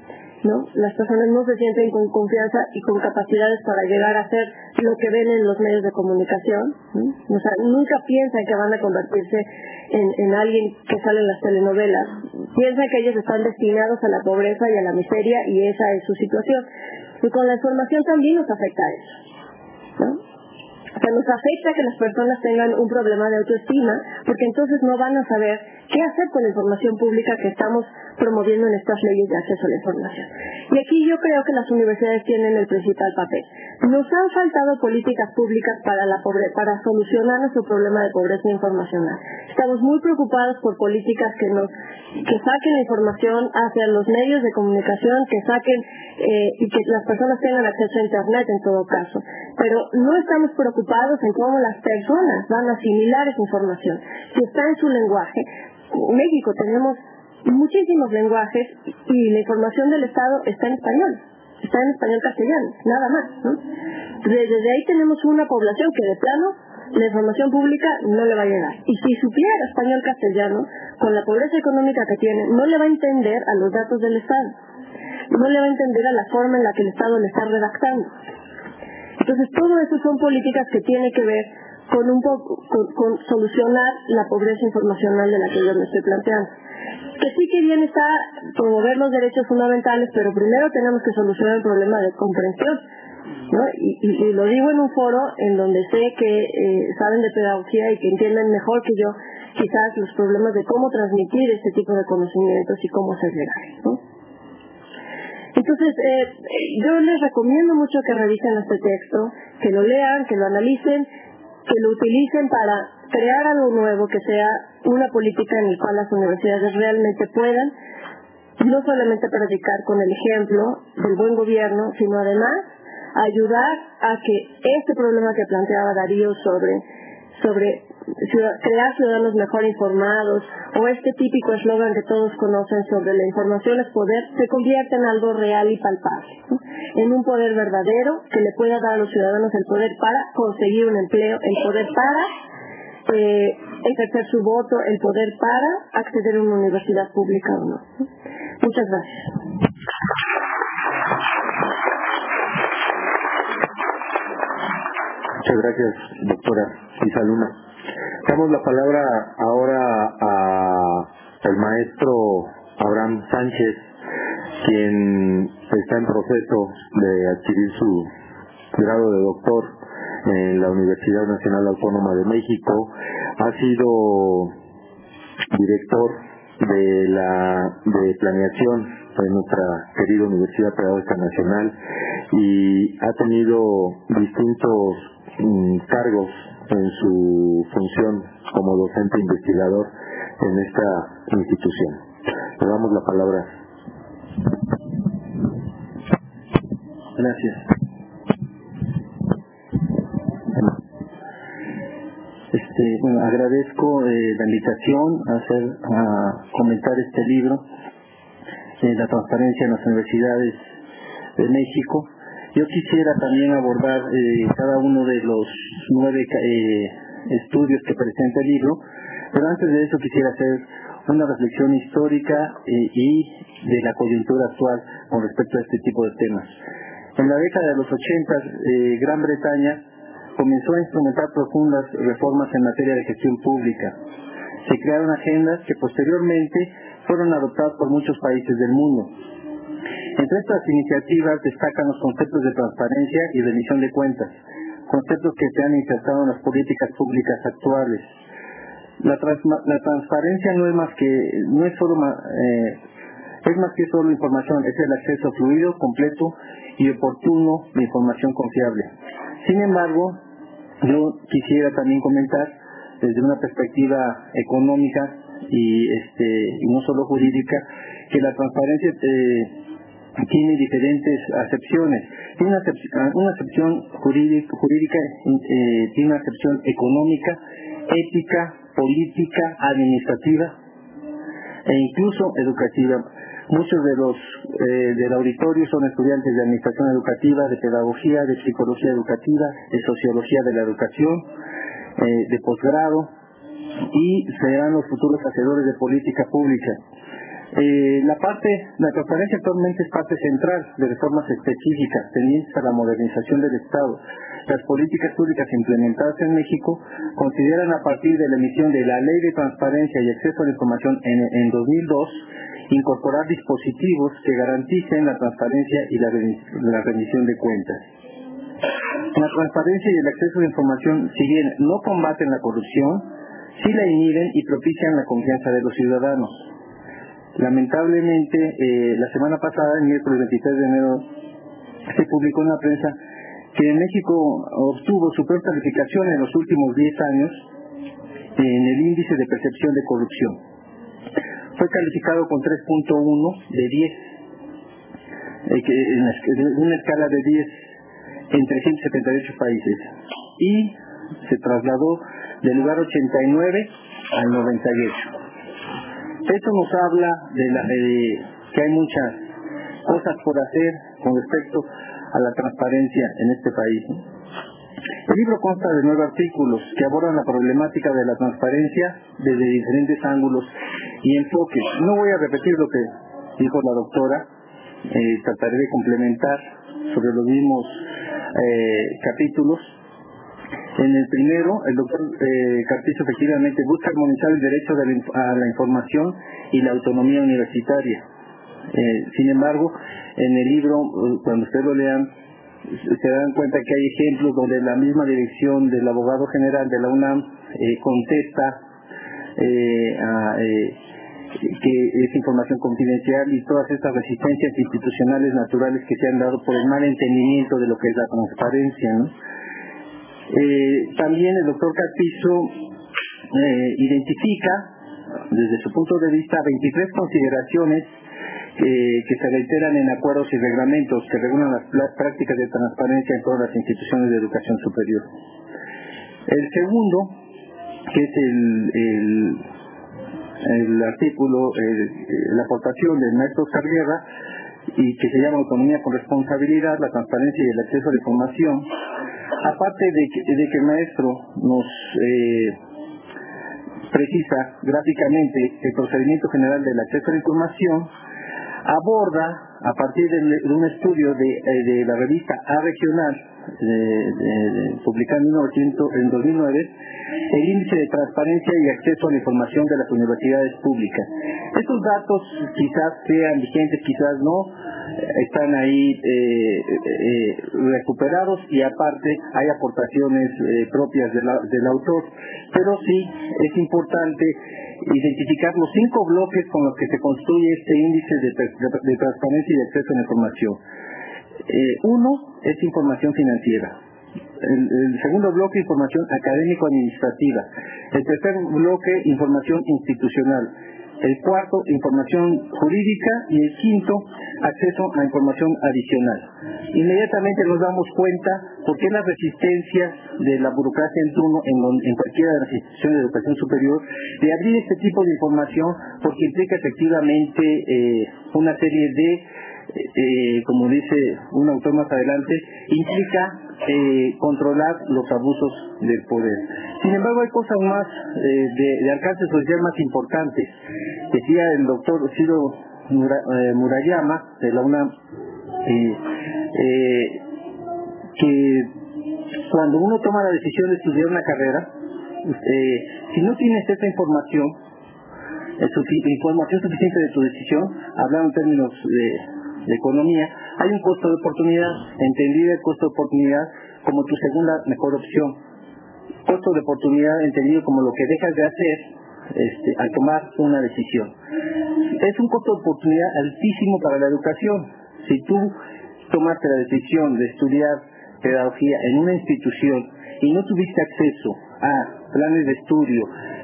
¿no? Las personas no se sienten con confianza y con capacidades para llegar a hacer lo que ven en los medios de comunicación, ¿no? O sea, nunca piensan que van a convertirse en, en alguien que sale en las telenovelas. Piensan que ellos están destinados a la pobreza y a la miseria, y esa es su situación. Y con la información también nos afecta a eso, ¿no? O sea, nos afecta que las personas tengan un problema de autoestima, porque entonces no van a saber qué hacer con la información pública que estamos promoviendo en estas leyes de acceso a la información. Y aquí yo creo que las universidades tienen el principal papel. Nos han faltado políticas públicas para la pobre, para solucionar nuestro problema de pobreza informacional. Estamos muy preocupados por políticas que nos que saquen la información hacia los medios de comunicación, que saquen eh, y que las personas tengan acceso a internet en todo caso. Pero no estamos preocupados en cómo las personas van a asimilar esa información. Si está en su lenguaje, en México tenemos muchísimos lenguajes y la información del Estado está en español, está en español castellano, nada más, ¿no? Desde ahí tenemos una población que de plano la información pública no le va a llegar. Y si supiera español castellano, con la pobreza económica que tiene, no le va a entender a los datos del Estado, no le va a entender a la forma en la que el Estado le está redactando. Entonces, todo eso son políticas que tienen que ver con un poco con, con solucionar la pobreza informacional de la que yo me estoy planteando. Que sí que bien está promover los derechos fundamentales, pero primero tenemos que solucionar el problema de comprensión, ¿no? Y, y, y lo digo en un foro en donde sé que eh, saben de pedagogía y que entienden mejor que yo quizás los problemas de cómo transmitir este tipo de conocimientos y cómo hacer llegar, ¿no? Entonces, eh, yo les recomiendo mucho que revisen este texto, que lo lean, que lo analicen, que lo utilicen para crear algo nuevo, que sea una política en la cual las universidades realmente puedan no solamente predicar con el ejemplo del buen gobierno, sino además ayudar a que este problema que planteaba Darío sobre, sobre ciudad, crear ciudadanos mejor informados, o este típico eslogan que todos conocen sobre la información es poder, se convierta en algo real y palpable, ¿no? En un poder verdadero que le pueda dar a los ciudadanos el poder para conseguir un empleo, el poder para eh, ejercer su voto, el poder para acceder a una universidad pública o no. Muchas gracias. Muchas gracias, doctora Isa Luna. Damos la palabra ahora a el maestro Abraham Sánchez, quien está en proceso de adquirir su grado de doctor en la Universidad Nacional Autónoma de México. Ha sido director de la de planeación de nuestra querida Universidad Pedagógica Nacional y ha tenido distintos mm, cargos en su función como docente investigador en esta institución. Le damos la palabra. Gracias. Este, bueno, agradezco eh, la invitación a hacer a comentar este libro, eh, La transparencia en las universidades de México. Yo quisiera también abordar eh, cada uno de los nueve eh, estudios que presenta el libro, pero antes de eso quisiera hacer una reflexión histórica eh, y de la coyuntura actual con respecto a este tipo de temas. En la década de los ochenta, eh, Gran Bretaña comenzó a instrumentar profundas reformas en materia de gestión pública. Se crearon agendas que posteriormente fueron adoptadas por muchos países del mundo. Entre estas iniciativas destacan los conceptos de transparencia y rendición de cuentas, conceptos que se han insertado en las políticas públicas actuales. La, trans, la transparencia no es más que no es solo eh, es más que solo información, es el acceso fluido, completo y oportuno de información confiable. Sin embargo, yo quisiera también comentar desde una perspectiva económica y este y no solo jurídica que la transparencia eh, tiene diferentes acepciones. Tiene una acepción, una acepción jurídica, jurídica eh, tiene una acepción económica, ética, política, administrativa e incluso educativa. Muchos de los eh, del auditorio son estudiantes de administración educativa, de pedagogía, de psicología educativa, de sociología de la educación, eh, de posgrado, y serán los futuros hacedores de política pública. Eh, la parte, la transparencia actualmente es parte central de reformas específicas tendientes a la modernización del Estado. Las políticas públicas implementadas en México consideran, a partir de la emisión de la Ley de Transparencia y Acceso a la Información en, en dos mil dos, incorporar dispositivos que garanticen la transparencia y la, la rendición de cuentas. La transparencia y el acceso a la información, si bien no combaten la corrupción, sí la inhiben y propician la confianza de los ciudadanos. Lamentablemente, eh, la semana pasada, el miércoles veintitrés de enero, se publicó en la prensa que México obtuvo su peor calificación en los últimos diez años en el índice de percepción de corrupción. Fue calificado con tres punto uno de diez, eh, que en, la, en una escala de diez en trescientos setenta y ocho países, y se trasladó del lugar ochenta y nueve al noventa y ocho. Esto nos habla de, la, de que hay muchas cosas por hacer con respecto a la transparencia en este país. El libro consta de nueve artículos que abordan la problemática de la transparencia desde diferentes ángulos y enfoques. No voy a repetir lo que dijo la doctora, eh, trataré de complementar sobre los mismos eh, capítulos. En el primero, el doctor eh, Carpizo efectivamente busca armonizar el derecho de la, a la información y la autonomía universitaria. Eh, sin embargo, en el libro, cuando ustedes lo lean, se dan cuenta que hay ejemplos donde la misma dirección del abogado general de la UNAM eh, contesta eh, a, eh, que es información confidencial, y todas estas resistencias institucionales naturales que se han dado por el mal entendimiento de lo que es la transparencia, ¿no? Eh, también el doctor Carpizo eh, identifica, desde su punto de vista, veintitrés consideraciones Eh, que se reiteran en acuerdos y reglamentos que regulan las, las prácticas de transparencia en todas las instituciones de educación superior. El segundo, que es el, el, el artículo, el, la aportación del maestro Oscar Guerra, y que se llama Autonomía con Responsabilidad, la transparencia y el acceso a la información, aparte de que, de que el maestro nos eh, precisa gráficamente el procedimiento general del acceso a la información, aborda, a partir de, de un estudio de, de la revista A Regional, de, de, de, publicada en dos mil nueve, el índice de transparencia y acceso a la información de las universidades públicas. Estos datos quizás sean vigentes, quizás no, están ahí eh, eh, recuperados, y aparte hay aportaciones eh, propias de la, del autor, pero sí es importante identificar los cinco bloques con los que se construye este índice de, de, de transparencia y de acceso a la información. Eh, uno es información financiera. El, el segundo bloque, información académico-administrativa. El tercer bloque, información institucional. El cuarto, información jurídica. Y el quinto, acceso a información adicional. Inmediatamente nos damos cuenta por qué las resistencias de la burocracia en turno en, en cualquiera de las instituciones de educación superior de abrir este tipo de información, porque implica efectivamente eh, una serie de Eh, como dice un autor más adelante, implica eh, controlar los abusos del poder. Sin embargo, hay cosas más eh, de, de alcance social más importantes. Decía el doctor Ciro Mura, eh, Murayama, de la UNAM, eh, eh, que cuando uno toma la decisión de estudiar una carrera, eh, si no tienes esta información, eh, sufi- información suficiente de tu decisión, hablando en términos de de economía, hay un costo de oportunidad, entendido el costo de oportunidad como tu segunda mejor opción. Costo de oportunidad entendido como lo que dejas de hacer este, al tomar una decisión. Es un costo de oportunidad altísimo para la educación. Si tú tomaste la decisión de estudiar pedagogía en una institución y no tuviste acceso a planes de estudio,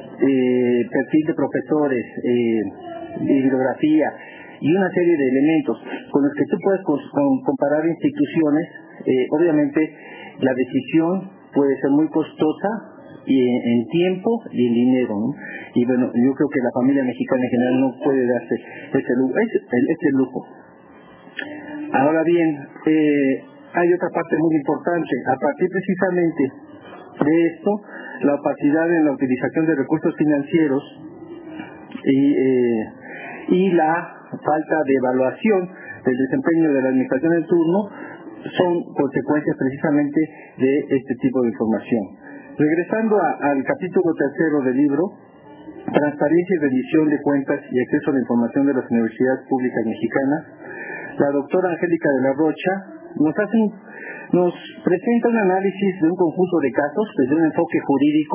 eh, perfil de profesores, eh, bibliografía y una serie de elementos con los que tú puedes comparar instituciones, eh, obviamente la decisión puede ser muy costosa y en, en tiempo y en dinero, ¿no? Y bueno, yo creo que la familia mexicana en general no puede darse ese lujo. Ese, ese lujo. Ahora bien, eh, hay otra parte muy importante. A partir precisamente de esto, la opacidad en la utilización de recursos financieros y... Eh, y la falta de evaluación del desempeño de la administración en turno son consecuencias precisamente de este tipo de información. Regresando a, al capítulo tercero del libro, Transparencia y rendición de cuentas y acceso a la información de las universidades públicas mexicanas, la doctora Angélica de la Rocha nos hace un, nos presenta un análisis de un conjunto de casos desde un enfoque jurídico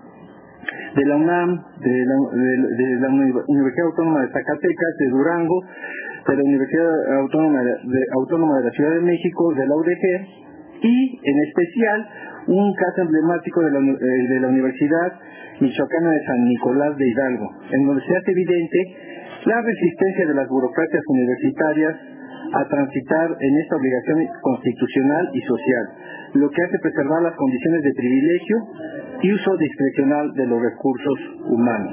de la UNAM, de la, de, de la Universidad Autónoma de Zacatecas, de Durango, de la Universidad Autónoma de, de, Autónoma de la Ciudad de México, de la U D G, y en especial un caso emblemático de la, de la Universidad Michoacana de San Nicolás de Hidalgo, en donde se hace evidente la resistencia de las burocracias universitarias a transitar en esta obligación constitucional y social, lo que hace preservar las condiciones de privilegio y uso discrecional de los recursos humanos.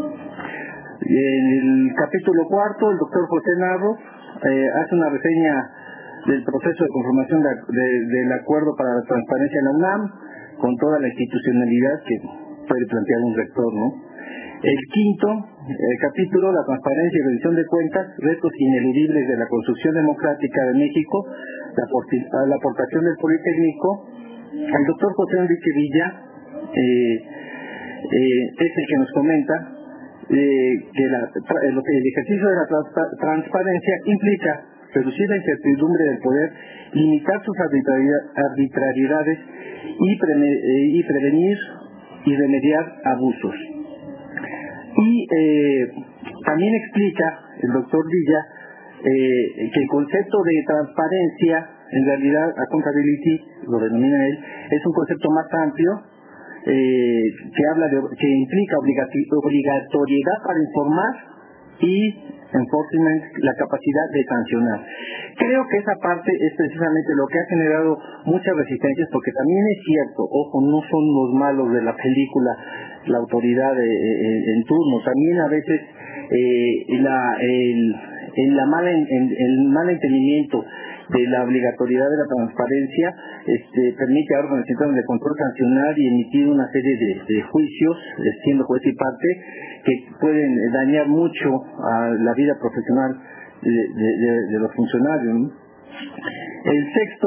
En el capítulo cuarto, el doctor José Narro eh, hace una reseña del proceso de conformación de, de, del acuerdo para la transparencia en la UNAM, con toda la institucionalidad que puede plantear un rector, ¿no? El quinto el capítulo, la transparencia y rendición de cuentas, retos ineludibles de la construcción democrática de México, la, la aportación del Politécnico. El doctor José Enrique Villa eh, eh, es el que nos comenta eh, que, la, lo que el ejercicio de la transpa transparencia implica reducir la incertidumbre del poder, limitar sus arbitrariedades y, pre eh, y prevenir y remediar abusos. Y eh, también explica el doctor Villa eh, que el concepto de transparencia, en realidad accountability, lo denomina él, es un concepto más amplio eh, que habla de, que implica obligatoriedad para informar y enforcement, la capacidad de sancionar. Creo que esa parte es precisamente lo que ha generado muchas resistencias, porque también es cierto, ojo, no son los malos de la película la autoridad de, eh, en turno, también a veces eh, la, el, el, la mala, el, el mal entendimiento de la obligatoriedad de la transparencia este, permite a órganos centrales de control sancionar y emitir una serie de, de juicios, siendo juez y parte, que pueden dañar mucho a la vida profesional de, de, de, de los funcionarios, ¿no? El sexto,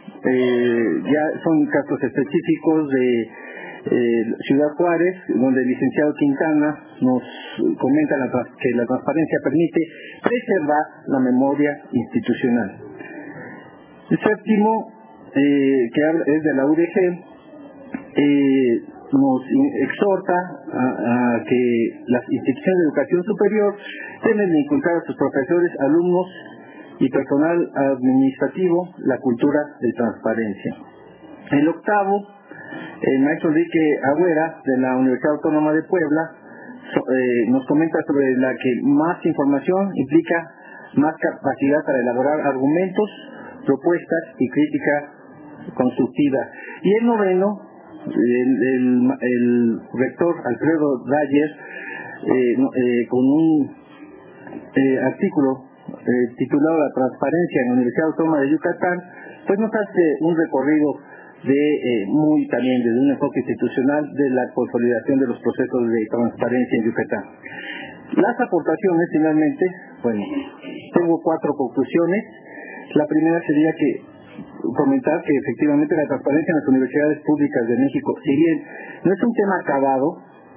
eh, ya son casos específicos de eh, Ciudad Juárez, donde el licenciado Quintana nos comenta la, que la transparencia permite preservar la memoria institucional. El séptimo, eh, que es de la U D G, eh, nos exhorta a, a que las instituciones de educación superior deben inculcar a sus profesores, alumnos y personal administrativo la cultura de transparencia. El octavo, el maestro Enrique Agüera, de la Universidad Autónoma de Puebla, so, eh, nos comenta sobre la que más información implica más capacidad para elaborar argumentos, propuestas y crítica constructiva. Y el noveno, el, el, el rector Alfredo Dayer, eh, eh, con un eh, artículo eh, titulado La transparencia en la Universidad Autónoma de Yucatán, pues nos hace un recorrido de eh, muy también desde un enfoque institucional de la consolidación de los procesos de transparencia en Yucatán. Las aportaciones, finalmente, bueno, tengo cuatro conclusiones. La primera sería que comentar que efectivamente la transparencia en las universidades públicas de México, si bien no es un tema acabado,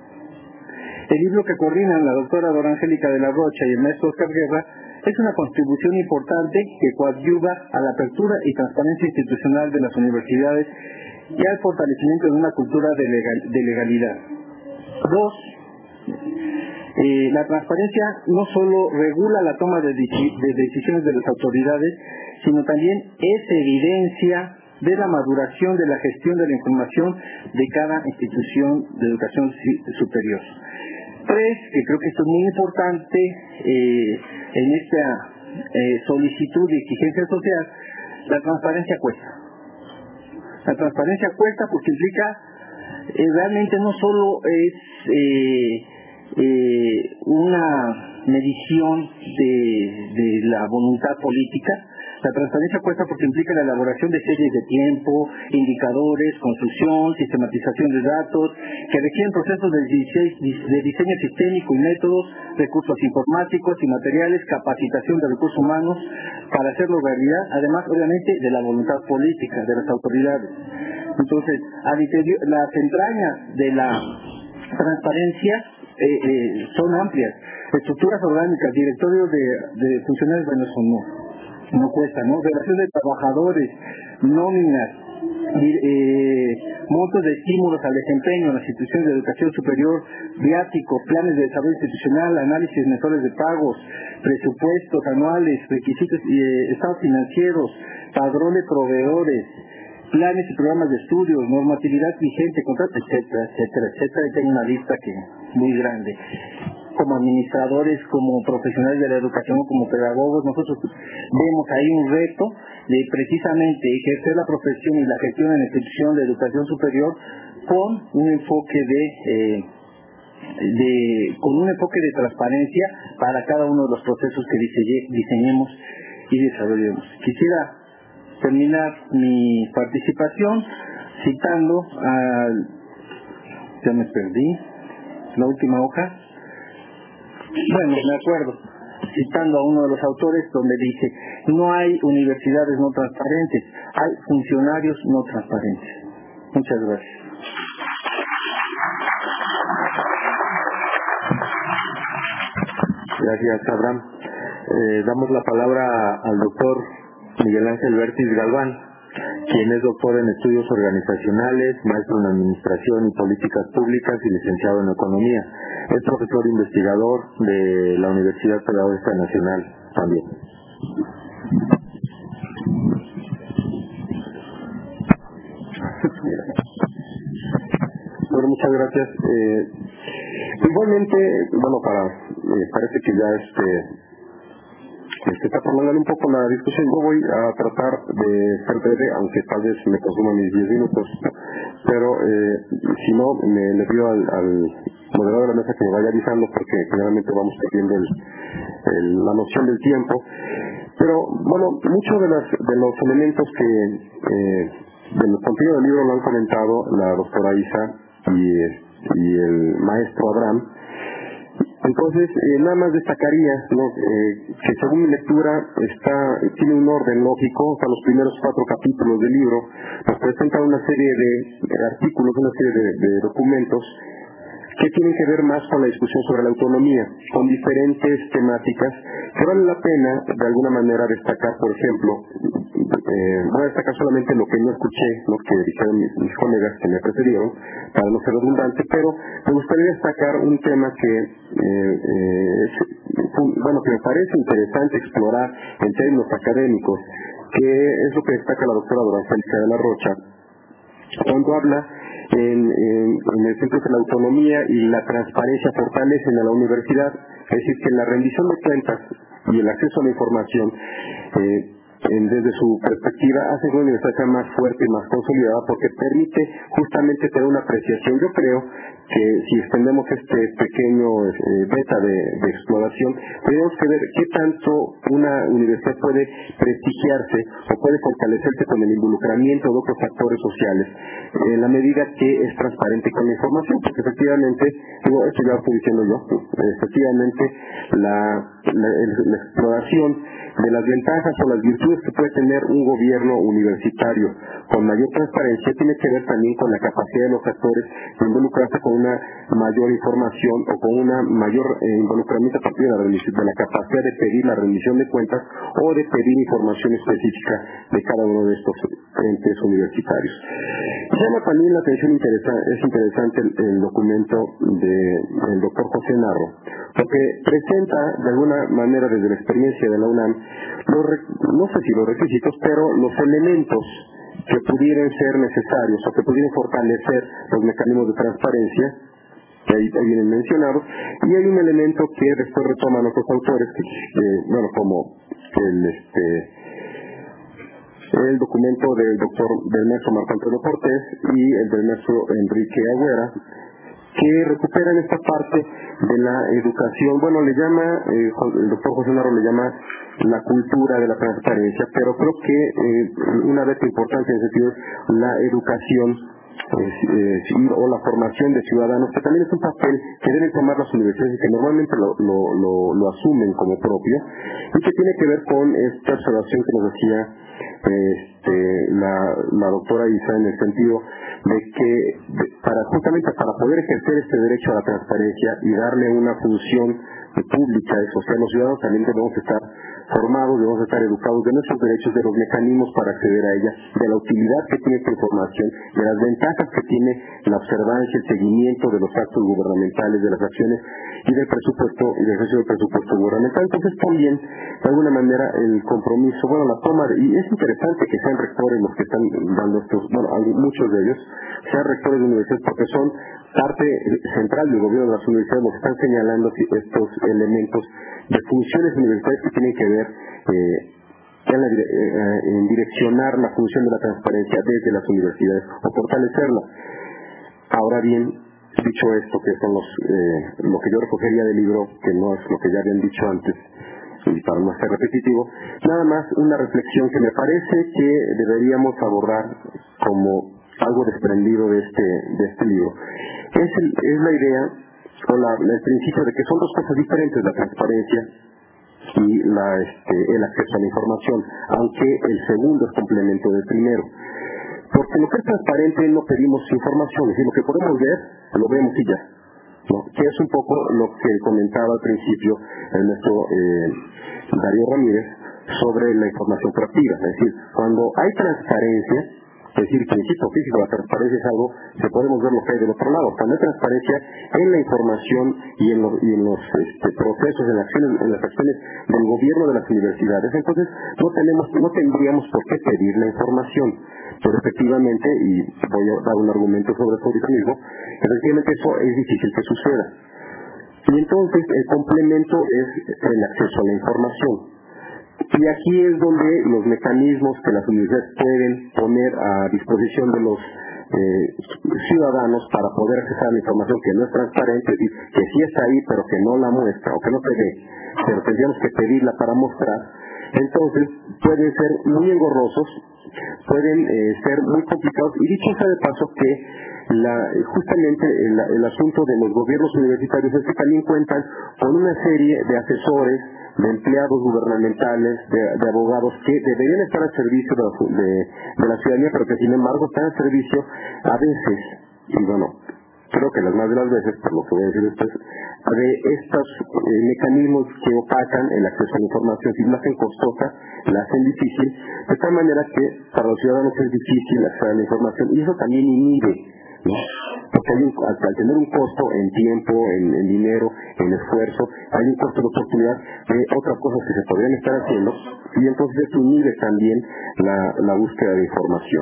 el libro que coordinan la doctora Dora Angélica de la Rocha y el maestro Oscar Guerra es una contribución importante que coadyuva a la apertura y transparencia institucional de las universidades y al fortalecimiento de una cultura de, legal, de legalidad. Dos, eh, la transparencia no solo regula la toma de, de decisiones de las autoridades, sino también es evidencia de la maduración de la gestión de la información de cada institución de educación superior. Tres, que creo que esto es muy importante eh, en esta eh, solicitud y exigencia social, la transparencia cuesta. La transparencia cuesta porque implica, eh, realmente no solo es eh, eh, una medición de, de la voluntad política. La transparencia cuesta porque implica la elaboración de series de tiempo, indicadores, construcción, sistematización de datos, que requieren procesos de diseño, de diseño sistémico y métodos, recursos informáticos y materiales, capacitación de recursos humanos para hacerlo realidad, además obviamente de la voluntad política de las autoridades. Entonces, al interior, las entrañas de la transparencia eh, eh, son amplias. Estructuras orgánicas, directorios de, de funcionarios, bueno, eso no, no cuesta, ¿no? Relación de trabajadores, nóminas, eh, montos de estímulos al desempeño en las instituciones de educación superior, viáticos, planes de desarrollo institucional, análisis mensuales de pagos, presupuestos anuales, requisitos y eh, estados financieros, padrón de proveedores, planes y programas de estudios, normatividad vigente, contratos, etcétera, etcétera, etcétera. Y tengo una lista que muy grande. Como administradores, como profesionales de la educación, como pedagogos, nosotros vemos ahí un reto de precisamente ejercer la profesión y la gestión en la institución de educación superior con un enfoque de, eh, de con un enfoque de transparencia para cada uno de los procesos que diseñemos y desarrollemos. Quisiera terminar mi participación citando al, ya me perdí, la última hoja. Bueno, me acuerdo, citando a uno de los autores donde dice, no hay universidades no transparentes, hay funcionarios no transparentes. Muchas gracias. Gracias, Abraham. Eh, damos la palabra al doctor Miguel Ángel Vértiz Galván, quien es doctor en estudios organizacionales, maestro en administración y políticas públicas y licenciado en economía. Es profesor investigador de la Universidad Pedagógica Nacional también. Bueno, muchas gracias. Eh, igualmente, bueno, para eh, parece que ya este Este, está prolongando un poco la discusión. Yo voy a tratar de ser breve, aunque tal vez me consuma mis diez minutos, pero eh, si no, me le pido al, al moderador de la mesa que me vaya avisando, porque generalmente vamos perdiendo el, el, la noción del tiempo. Pero bueno, muchos de, de los elementos que eh, del contenido del libro lo han comentado la doctora Isa y, y el maestro Abraham. Entonces, eh, nada más destacaría, ¿no? eh, que según mi lectura está tiene un orden lógico. O sea, los primeros cuatro capítulos del libro nos presentan una serie de, de artículos, una serie de, de documentos que tienen que ver más con la discusión sobre la autonomía, con diferentes temáticas que vale la pena de alguna manera destacar. Por ejemplo, eh, voy a destacar solamente lo que no escuché, lo que dijeron mis, mis colegas que me precedieron, para no ser redundante, pero me gustaría destacar un tema que eh, eh, es, bueno, que me parece interesante explorar en términos académicos, que es lo que destaca la doctora Dorancélica de la Rocha cuando habla En, en, en el centro de la autonomía y la transparencia fortalecen a la universidad. Es decir, que la rendición de cuentas y el acceso a la información eh, en, desde su perspectiva hace que una universidad sea más fuerte y más consolidada, porque permite justamente tener una apreciación. Yo creo que si extendemos este pequeño eh, beta de, de exploración, tenemos que ver qué tanto una universidad puede prestigiarse o puede fortalecerse con el involucramiento de otros actores sociales, en la medida que es transparente con la información, porque efectivamente, digo, esto ya lo estoy diciendo yo, efectivamente la, la, la exploración de las ventajas o las virtudes que puede tener un gobierno universitario con mayor transparencia tiene que ver también con la capacidad de los actores de involucrarse con una mayor información o con una mayor eh, involucramiento a partir de la, de la capacidad de pedir la rendición de cuentas o de pedir información específica de cada uno de estos entes universitarios. Llama también la atención, interesa, es interesante el, el documento del doctor José Narro, porque presenta de alguna manera desde la experiencia de la UNAM, los, no sé si los requisitos, pero los elementos que pudieran ser necesarios o que pudieran fortalecer los mecanismos de transparencia, que ahí, ahí vienen mencionados, y hay un elemento que después retoman otros autores, que, eh, bueno, como el este el documento del doctor del maestro Marco Antonio Cortés y el del maestro Enrique Agüera, que recuperan esta parte de la educación. Bueno, le llama, eh, el doctor José Narro le llama la cultura de la transparencia, pero creo que eh, una vez importante en ese sentido es la educación eh, eh, o la formación de ciudadanos, que también es un papel que deben tomar las universidades y que normalmente lo, lo, lo, lo asumen como propio, y que tiene que ver con esta observación que nos decía este, la, la doctora Isa, en el sentido de que de, para justamente para poder ejercer este derecho a la transparencia y darle una función pública y social a los ciudadanos, también debemos estar formados, debemos estar educados de nuestros derechos, de los mecanismos para acceder a ella, de la utilidad que tiene esta información, de las ventajas que tiene la observancia, el seguimiento de los actos gubernamentales, de las acciones y del presupuesto y del ejercicio del presupuesto gubernamental. Entonces también, de alguna manera, el compromiso, bueno, la toma, de, y es interesante que sean rectores los que están dando estos, bueno, muchos de ellos, sean rectores de universidades, porque son parte central del gobierno de las universidades, nos están señalando estos elementos de funciones universitarias que tienen que ver eh, en, la, eh, en direccionar la función de la transparencia desde las universidades o fortalecerla. Ahora bien, dicho esto, que son los eh, lo que yo recogería del libro, que no es lo que ya habían dicho antes, y para no ser repetitivo, nada más una reflexión que me parece que deberíamos abordar como algo desprendido de este de este libro. Es, el, es la idea o la, el principio de que son dos cosas diferentes, la transparencia y la, este, el acceso a la información, aunque el segundo es complemento del primero. Porque lo que es transparente no pedimos información, es decir, lo que podemos ver, lo vemos y ya, ¿no? Que es un poco lo que comentaba al principio el nuestro eh, Darío Ramírez sobre la información proactiva. Es decir, cuando hay transparencia, es decir, el principio físico de la transparencia es algo que podemos ver lo que hay del otro lado. Cuando hay transparencia en la información y en los, y en los este, procesos, en, acciones, en las acciones del gobierno de las universidades, entonces no tenemos, no tendríamos por qué pedir la información. Pero efectivamente, y voy a dar un argumento sobre eso ahorita mismo, efectivamente eso es difícil que suceda. Y entonces el complemento es el acceso a la información. Y aquí es donde los mecanismos que las universidades pueden poner a disposición de los eh, ciudadanos para poder acceder a la información que no es transparente, es decir, que sí está ahí pero que no la muestra o que no se ve, pero tendríamos que pedirla para mostrar, entonces pueden ser muy engorrosos, pueden eh, ser muy complicados, y dicho sea de paso que la, justamente el, el asunto de los gobiernos universitarios es que también cuentan con una serie de asesores, de empleados gubernamentales, de, de abogados que deberían estar al servicio de la, de, de la ciudadanía, pero que sin embargo están al servicio a veces, y bueno, creo que las más de las veces, por lo que voy a decir después, de estos eh, mecanismos que opacan el acceso a la información, si la hacen costosa, la hacen difícil, de tal manera que para los ciudadanos es difícil acceder a la información, y eso también inhibe, ¿no? Porque hay un, al, al tener un costo en tiempo, en, en dinero, en esfuerzo, hay un costo de oportunidad de otras cosas que se podrían estar haciendo, y entonces eso inhibe también la, la búsqueda de información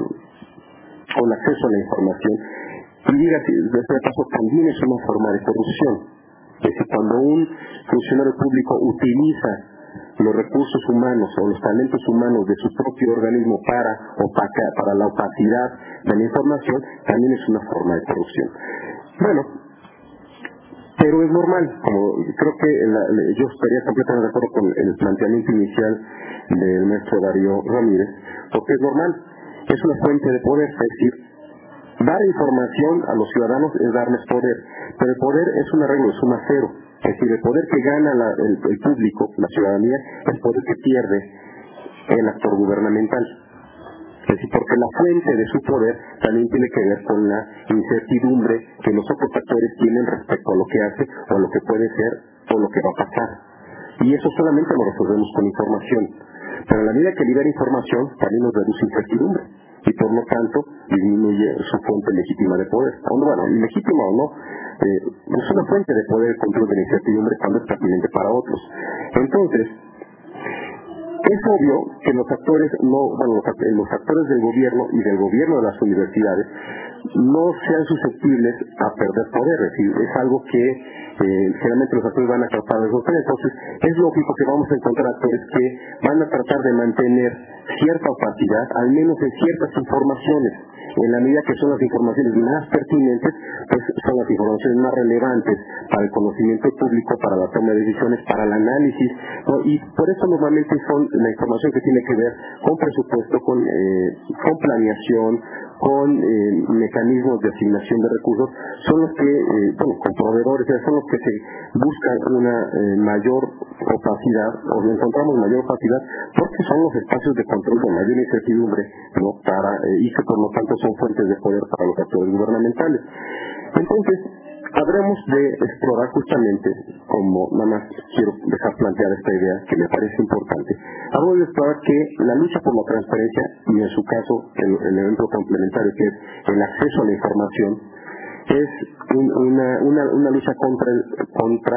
o el acceso a la información. Y diga que de este caso también es una forma de corrupción. Es decir, cuando un funcionario público utiliza los recursos humanos o los talentos humanos de su propio organismo para opacar, para la opacidad de la información, también es una forma de corrupción. Bueno, pero es normal, como creo que la, yo estaría completamente de acuerdo con el planteamiento inicial del maestro Darío Ramírez, porque es normal, es una fuente de poder, es decir, dar información a los ciudadanos es darles poder, pero el poder es un arreglo de suma cero. Es decir, el poder que gana la, el, el público, la ciudadanía, es el poder que pierde el actor gubernamental. Es decir, porque la fuente de su poder también tiene que ver con la incertidumbre que los otros actores tienen respecto a lo que hace o a lo que puede ser o lo que va a pasar. Y eso solamente lo resolvemos con información. Pero a la medida que libera información, también nos reduce incertidumbre. Y por lo tanto, disminuye su fuente legítima de poder. Bueno, legítima o no, eh, es una fuente de poder el control de la incertidumbre cuando es pertinente para otros. Entonces, es obvio que los actores no, bueno, los, los actores del gobierno y del gobierno de las universidades no sean susceptibles a perder poder, es decir, es algo que eh, generalmente los actores van a tratar de resolver. Entonces es lógico que vamos a encontrar actores que van a tratar de mantener cierta opacidad, al menos en ciertas informaciones, en la medida que son las informaciones más pertinentes, pues son las informaciones más relevantes para el conocimiento público, para la toma de decisiones, para el análisis, ¿no? Y por eso normalmente son la información que tiene que ver con presupuesto, con, eh, con planeación, con eh, mecanismos de asignación de recursos, son los que, eh, bueno, con proveedores, son los que se buscan una eh, mayor opacidad, o encontramos mayor opacidad, porque son los espacios de control con mayor incertidumbre, ¿no? Para, eh, y que por lo tanto son fuentes de poder para los actores gubernamentales. Entonces, habremos de explorar justamente, como nada más quiero dejar planteada esta idea que me parece importante, habremos de explorar que la lucha por la transparencia, y en su caso el, el evento complementario que es el acceso a la información, es un, una, una, una lucha contra, el, contra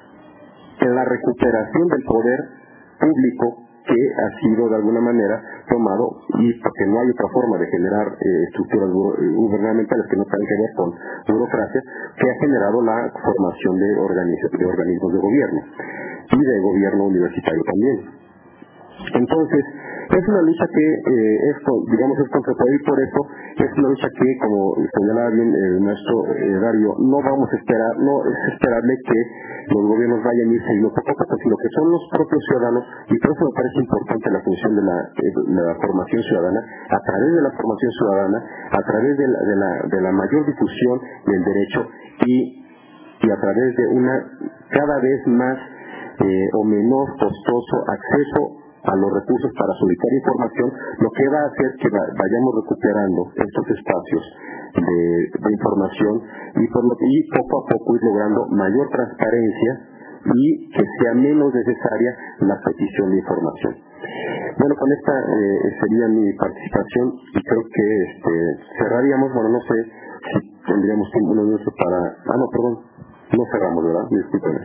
la recuperación del poder público que ha sido de alguna manera tomado, y porque no hay otra forma de generar eh, estructuras gubernamentales que no tengan que ver con burocracia, que ha generado la formación de, organiz- de organismos de gobierno y de gobierno universitario también. Entonces, es una lucha que, eh, esto, digamos, es contemporánea, y por eso es una lucha que, como señalaba bien el maestro eh, Dario, no vamos a esperar, no es esperable que los gobiernos vayan a ir siguiendo poco a poco, sino que son los propios ciudadanos, y por eso me parece importante la función de la, de la formación ciudadana, a través de la formación ciudadana, a través de la, de la, de la mayor difusión del derecho, y, y a través de una cada vez más eh, o menor costoso acceso a los recursos para solicitar información, lo que va a hacer que vayamos recuperando estos espacios de, de información, y, por lo, y poco a poco ir logrando mayor transparencia y que sea menos necesaria la petición de información. Bueno, con esta eh, sería mi participación, y creo que este, cerraríamos. Bueno, no sé si tendríamos unos minutos para... Ah, no, perdón, no cerramos, ¿verdad? Discúlpenme.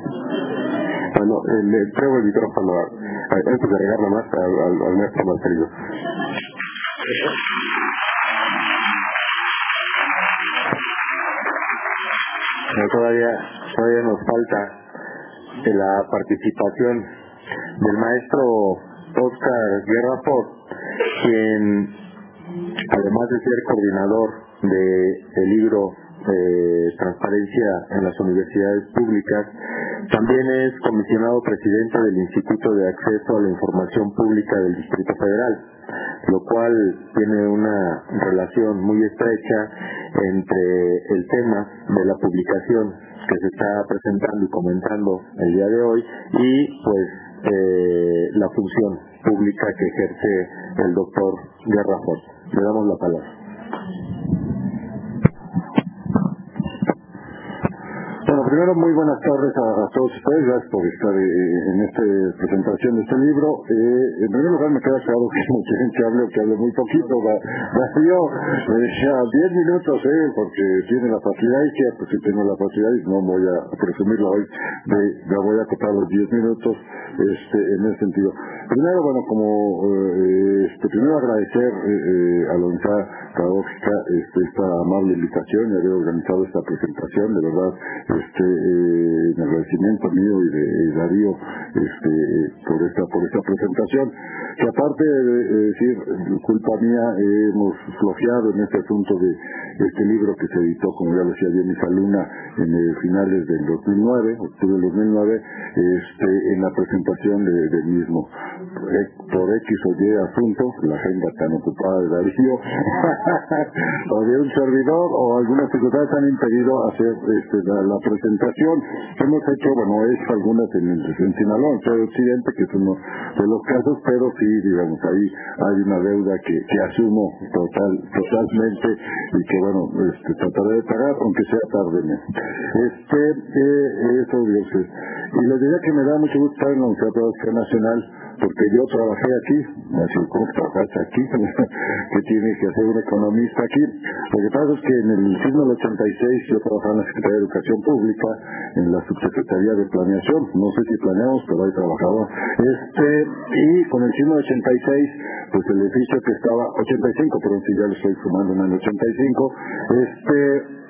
Bueno, eh, le entrego el micrófono a, a, antes de regar nomás al, al, al maestro Marcelino. No, todavía, todavía nos falta de la participación del maestro Óscar Guerra Fort, quien, además de ser coordinador del libro Eh, Transparencia en las Universidades Públicas, también es comisionado presidente del Instituto de Acceso a la Información Pública del Distrito Federal, lo cual tiene una relación muy estrecha entre el tema de la publicación que se está presentando y comentando el día de hoy, y pues eh, la función pública que ejerce el doctor Guerra Fort. Le damos la palabra. Bueno, primero, muy buenas tardes a, a todos ustedes. Gracias por estar eh, en esta presentación de este libro. Eh, en primer lugar, me queda claro que mucha gente hable o que hable muy poquito. Vacío, eh, ya diez minutos, eh, porque tiene la facilidad, y que pues si tengo la facilidad, y no voy a presumirlo hoy, de, ya voy a acotar los diez minutos este, en ese sentido. Primero, bueno, como eh, este, primero agradecer eh, a la Unidad Pedagógica este, esta amable invitación y haber organizado esta presentación, de verdad. Este, eh, en agradecimiento mío y de, de Darío este, por esta por esta presentación, que aparte de eh, decir culpa mía, eh, hemos flojeado en este asunto de este libro que se editó, como ya lo decía bien Isa Luna, en eh, finales del dos mil nueve, octubre del dos mil nueve, este, en la presentación de, del mismo. Por X o Y asunto, la agenda tan ocupada de Darío o de un servidor o algunas dificultades han impedido hacer este, la, la presentación. Hemos hecho, bueno, es algunas en, en Sinaloa, en el Occidente, que es uno de los casos, pero sí, digamos, ahí hay una deuda que, que asumo total, totalmente, y que, bueno, este, trataré de pagar, aunque sea tarde. Este, eh, eso, Dios es. Y les diría que me da mucho gusto estar en la Universidad Pedagógica Nacional, porque yo trabajé aquí, así como trabajaste aquí, que tiene que hacer un economista aquí. Lo que pasa es que en el sismo del ochenta y seis yo trabajaba en la Secretaría de Educación Pública, en la Subsecretaría de Planeación, no sé si planeamos, pero ahí trabajaba. Este, y con el sismo del ochenta y seis, pues el edificio que estaba, ochenta y cinco, pero si ya lo estoy sumando en el ochenta y cinco, este...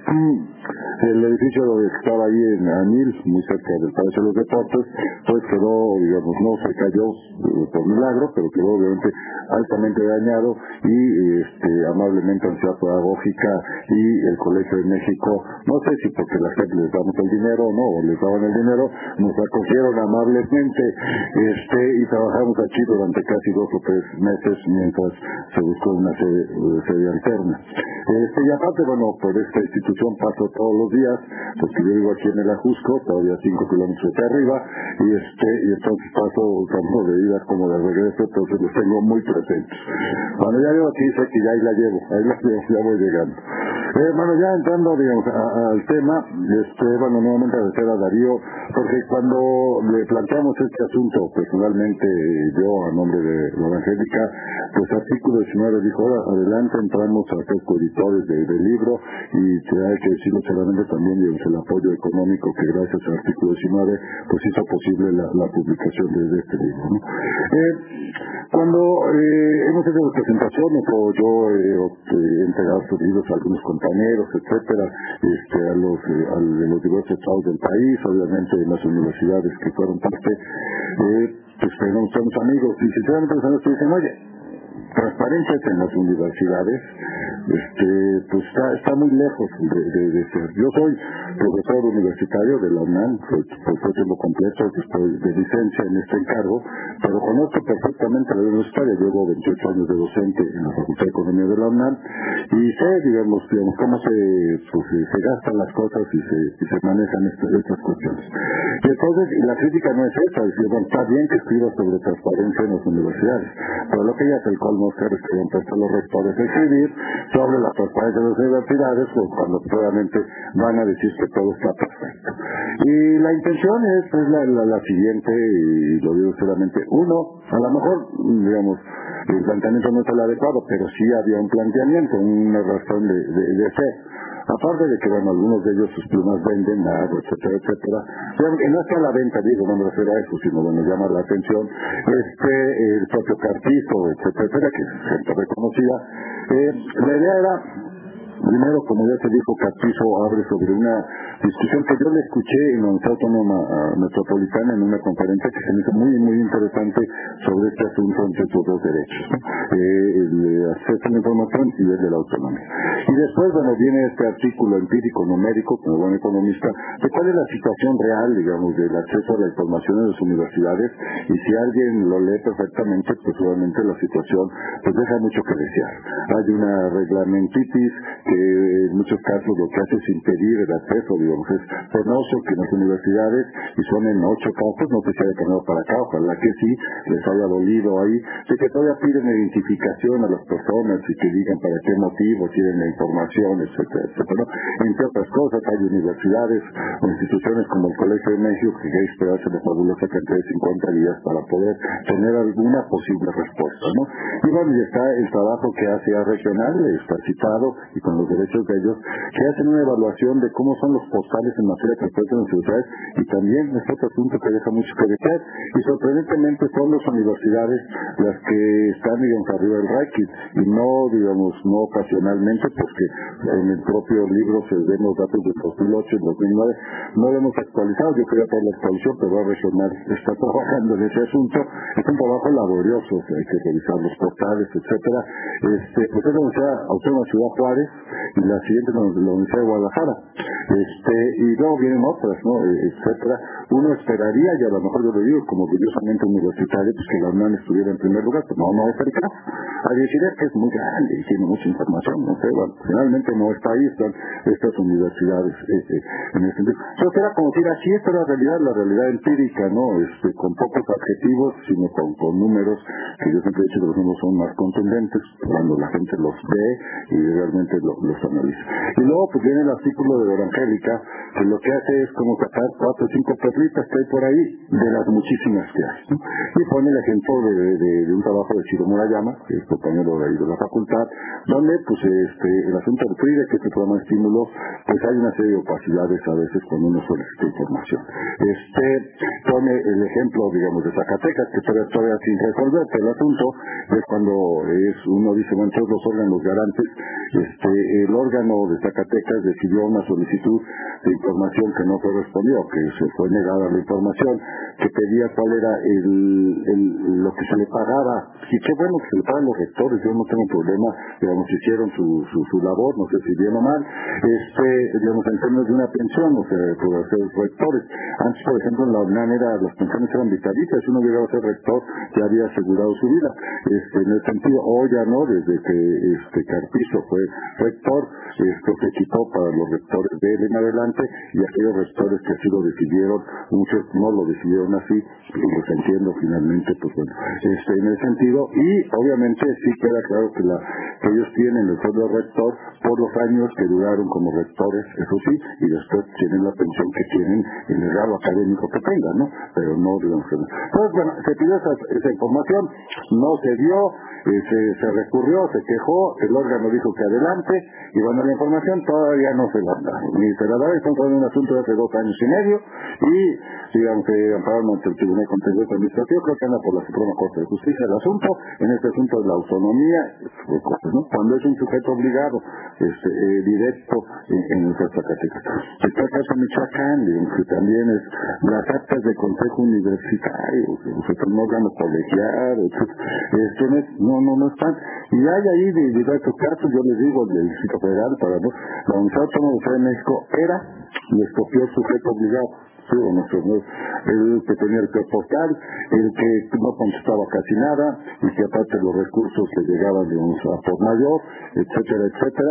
el edificio donde estaba ahí en Anil, muy cerca del Palacio de los Deportes, pues quedó, digamos, no se cayó eh, por milagro, pero quedó obviamente altamente dañado y este, amablemente la Ciudad Pedagógica y el Colegio de México, no sé si porque la gente les damos el dinero o no, o les daban el dinero, nos acogieron amablemente este, y trabajamos aquí durante casi dos o tres meses mientras se buscó una sede, sede alterna. Este, y aparte, bueno, por esta institución paso todos los días, porque yo vivo aquí en el Ajusco, todavía cinco kilómetros de arriba, y este y entonces paso tanto de ida como de regreso, entonces los tengo muy presentes. Cuando ya llego aquí sé que ya ahí la llevo, ahí la llevo, ya voy llegando. Eh, bueno, ya entrando, digamos, a, a, al tema, este, bueno, nuevamente agradecer a Darío, porque cuando le planteamos este asunto, personalmente yo, a nombre de la Evangélica, pues artículo diecinueve dijo, ahora adelante, entramos a ser coeditores de, del libro, y hay que decirlo claramente también, digamos, el apoyo económico que gracias al artículo diecinueve, pues hizo posible la, la publicación de, de este libro, ¿no? Eh, cuando eh, hemos hecho las presentaciones, o yo eh, he entregado estos libros a algunos compañeros, etcétera, este, a los eh, a los diversos estados del país, obviamente en las universidades que fueron parte, eh, pues tenemos unos amigos, y sinceramente los amigos dicen, oye, transparencias en las universidades, este, pues está, está muy lejos de, de, de ser. Yo soy profesor universitario de la UNAM, soy profesor tiempo completo, estoy de licencia en este encargo, pero conozco perfectamente la universitaria, llevo veintiocho años de docente en la Facultad de Economía de la UNAM, y sé, digamos, digamos cómo se, pues, se gastan las cosas y se, y se manejan estas, estas cuestiones. Y entonces, y la crítica no es esa, es decir, bueno, está bien que escribas sobre transparencia en las universidades, pero lo que ya es el colmo es que han puesto los rectores a escribir sobre la transparencia de las universidades, pues cuando claramente van a decir que todo está perfecto. Y la intención es, es la, la, la siguiente, y lo digo sinceramente, uno, a lo mejor, digamos, el planteamiento no es el adecuado, pero sí había un planteamiento, una razón de, de, de ser. Aparte de que, bueno, algunos de ellos sus plumas venden, agua, etcétera, etcétera. Digamos que no está a la venta, digo, no me refiero a eso, sino, bueno, llama la atención, este, el propio Carpizo, etcétera, etcétera, que es gente reconocida. Eh, la idea era, primero, como ya se dijo, Carpizo abre sobre una discusión que yo le escuché en la Universidad Autónoma Metropolitana en una conferencia que se me hizo muy, muy interesante sobre este asunto entre estos dos derechos, ¿no? eh, el acceso a la información y el de la autonomía. Y después, bueno, viene este artículo empírico numérico, como buen economista, de cuál es la situación real, digamos, del acceso a la información en las universidades, y si alguien lo lee perfectamente, pues obviamente la situación pues deja mucho que desear. Hay una reglamentitis que en muchos casos lo que hace es impedir el acceso, digamos, es penoso que en las universidades, y son en ocho casos, no sé si haya cambiado para acá, ojalá que sí, les haya dolido ahí, de que todavía piden identificación a las personas y que digan para qué motivo tienen la información, etcétera, etcétera. Entre otras cosas, hay universidades o instituciones como el Colegio de México que hay que esperarse la fabulosa cantidad de cincuenta días para poder tener alguna posible respuesta, ¿no? Y bueno, y está el trabajo que hace A Regional, está citado, y con los derechos de ellos, que hacen una evaluación de cómo son los postales en materia de transporte en las ciudades, y también es otro asunto que deja mucho que desear, y sorprendentemente son las universidades las que están, digamos, arriba del ranking, y no, digamos, no ocasionalmente, porque en el propio libro se ven los datos del dos mil ocho y dos mil nueve, no lo hemos actualizado, yo quería traer la actualización, pero A Regional está trabajando en ese asunto, es un trabajo laborioso, o sea, hay que revisar los portales, etcétera. Este, pues es la Universidad Autónoma de Ciudad Juárez, y la siguiente es la Universidad de Guadalajara, este, y luego vienen otras, ¿no? etcétera. Uno esperaría, y a lo mejor yo lo digo como curiosamente universitario, pues que la UNAM estuviera en primer lugar, pero no, no es el caso. A decir es que es muy grande y tiene mucha información, no sé, bueno, finalmente no está ahí, están estas universidades este, en ese sentido. Entonces era como decir, así está la realidad, la realidad empírica, ¿no? Este, con pocos adjetivos, sino con, con números, que yo siempre he dicho que los números son más contundentes cuando la gente los ve y realmente lo, los analiza. Y luego pues viene el artículo de Evangélica, que lo que hace es como sacar cuatro o cinco conflictas que hay por ahí, de las muchísimas que hay, ¿no? Y pone el ejemplo de, de, de un trabajo de Shiro Murayama, que es compañero de ahí de la facultad, donde pues este el asunto del F R I D E, que es el programa de estímulo, pues hay una serie de opacidades a veces cuando uno solicita información. Este pone el ejemplo, digamos, de Zacatecas, que todavía, todavía sin resolver, pero el asunto es cuando es uno dice, bueno, todos los órganos garantes, este el órgano de Zacatecas decidió una solicitud de información que no correspondió, que se fue negada la información, que pedía cuál era el, el lo que se le pagaba, y qué bueno que se le pagan los rectores, yo no tengo problema, digamos, hicieron su, su, su labor, no sé si bien o mal, este, digamos, en términos de una pensión, o sea, por ser rectores. Antes, por ejemplo, en la UNAM era, las pensiones eran vitalicias, uno llegaba a ser rector, ya había asegurado su vida, este, en el sentido, hoy ya no, desde que este Carpizo fue rector, esto se quitó para los rectores de él en adelante, y aquellos rectores que así lo decidieron, muchos no lo decidieron así, y los entiendo finalmente, pues bueno, este, en el sentido, y obviamente sí queda claro que, la, que ellos tienen el sueldo de rector por los años que duraron como rectores, eso sí, y después tienen la pensión que tienen en el grado académico que tengan, ¿no? Pero no, digamos que no. Entonces, bueno, se pidió esa, esa información, no se dio, eh, se, se recurrió, se quejó, el órgano dijo que adelante, y bueno, la información todavía no se la da, ni se la da, estamos hablando de un asunto de hace dos años y medio, y digamos que ampararon ante el Tribunal Contencioso Administrativo, creo que anda por la Suprema Corte de Justicia el asunto, en este asunto de la autonomía, pues, cosas, ¿no? Cuando es un sujeto obligado, este, eh, directo en, en nuestras Zacatecas. Está el caso de Michoacán, digamos que también es las actas de consejo universitario, o sea, un órgano colegiado, etcétera. Esto no, es, no, no, no están. Y hay ahí de diversos casos, yo les digo, del Distrito Federal, para no, la Universidad Autónoma de Ciudad de México era nuestro peor sujeto obligado. Sí, o nuestro, ¿no? El que tenía el peor portal, el que no contestaba casi nada, y que aparte los recursos le llegaban, digamos, a por mayor, etcétera, etcétera.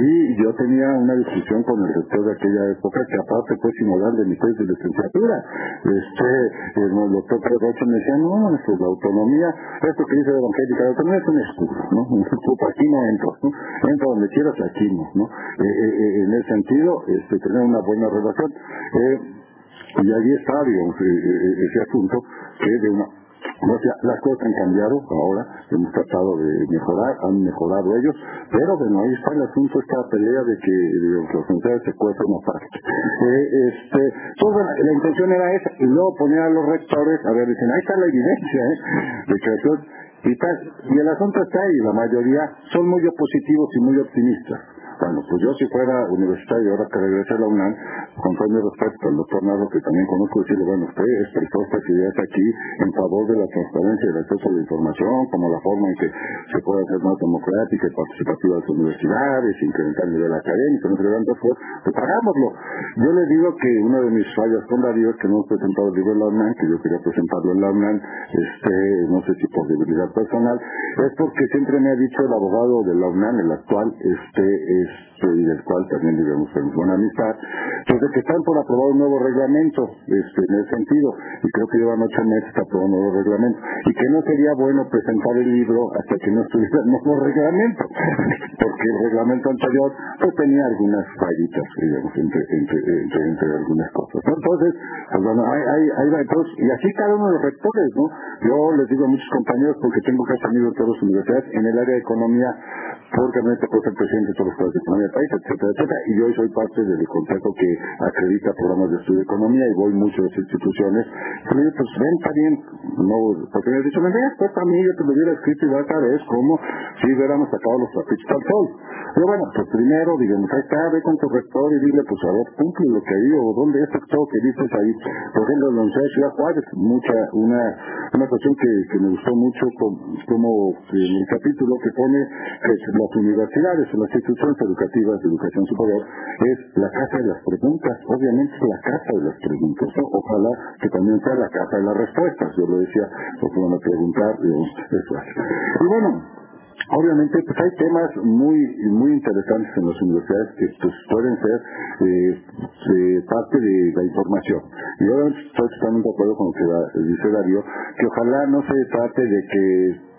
Y yo tenía una discusión con el rector de aquella época, que aparte fue sinodal de mi tesis de licenciatura. Este, el doctor Pedro Rocha me decía, no, no, esto es la autonomía, esto que dice la evangélica, la autonomía es un escudo, ¿no? Un escudo, aquí no entro, ¿no? Entro donde quieras, aquí no, ¿no? Eh, eh, en ese sentido, este, tener una buena relación. Eh, Y allí está, digamos, ese asunto que de una... O sea, las cosas han cambiado ahora, hemos tratado de mejorar, han mejorado ellos, pero bueno, ahí está el asunto, esta pelea de que digamos, las universidades se cuestan aparte. Eh, este, pues bueno, la intención era esa, y luego poner a los rectores, a ver, dicen, ahí está la evidencia, ¿eh? De que eso, y, tal, y el asunto está ahí, la mayoría son muy opositivos y muy optimistas. Bueno, pues yo si fuera universitario, ahora que regrese a la UNAM, con todo mi respeto al doctor Narro, que también conozco, decirle, bueno, usted expresó estas ideas aquí en favor de la transparencia y el acceso a la información, como la forma en que se puede hacer más democrática y participativa de las universidades, incrementar el nivel académico, no sé qué, pues hagámoslo. Yo les digo que una de mis fallas con Darío es que no he presentado el libro en la UNAM, que yo quería presentarlo en la UNAM, este, no sé si por debilidad personal, es porque siempre me ha dicho el abogado de la UNAM, el actual, este, es y del cual también digamos tenemos buena amistad, pues de que están por aprobar un nuevo reglamento, este, en ese sentido, y creo que llevan ocho meses para aprobar un nuevo reglamento, y que no sería bueno presentar el libro hasta que no estuviera el nuevo reglamento, porque el reglamento anterior pues tenía algunas fallitas, digamos, entre, entre, entre, entre algunas cosas, ¿no? Entonces, pues bueno, ahí, ahí, ahí va, entonces, y así cada uno de los rectores, ¿no? Yo les digo a muchos compañeros, porque tengo casi amigos de todas las universidades, en el área de economía, porque me tocó ser presidente de todos los estados de economía del país, etcétera, etcétera, y yo hoy soy parte del consejo que acredita programas de estudio de economía y voy mucho a las instituciones. Y me digo, pues ven, está bien, no, porque me han dicho, me veas, pues a mí yo te lo hubiera escrito y vas a ver como si hubiéramos sacado los trapitos al sol. Pero bueno, pues primero, digamos, ahí está, ve con tu rector y dile, pues a ver, cumple lo que digo, o dónde es esto que dices ahí. Por ejemplo, en la Universidad de Ciudad Juárez, mucha, una, una cuestión que, que me gustó mucho, como, como en el capítulo que pone que las universidades o las instituciones educativas de educación superior es la casa de las preguntas, obviamente es la casa de las preguntas, ¿no? Ojalá que también sea la casa de las respuestas, yo lo decía, porque van a preguntar, digamos, eso es. Y bueno, obviamente pues hay temas muy muy interesantes en las universidades que pues pueden ser eh, eh, parte de la información, y obviamente estoy totalmente de acuerdo con lo que da, dice Darío, que ojalá no se trate de que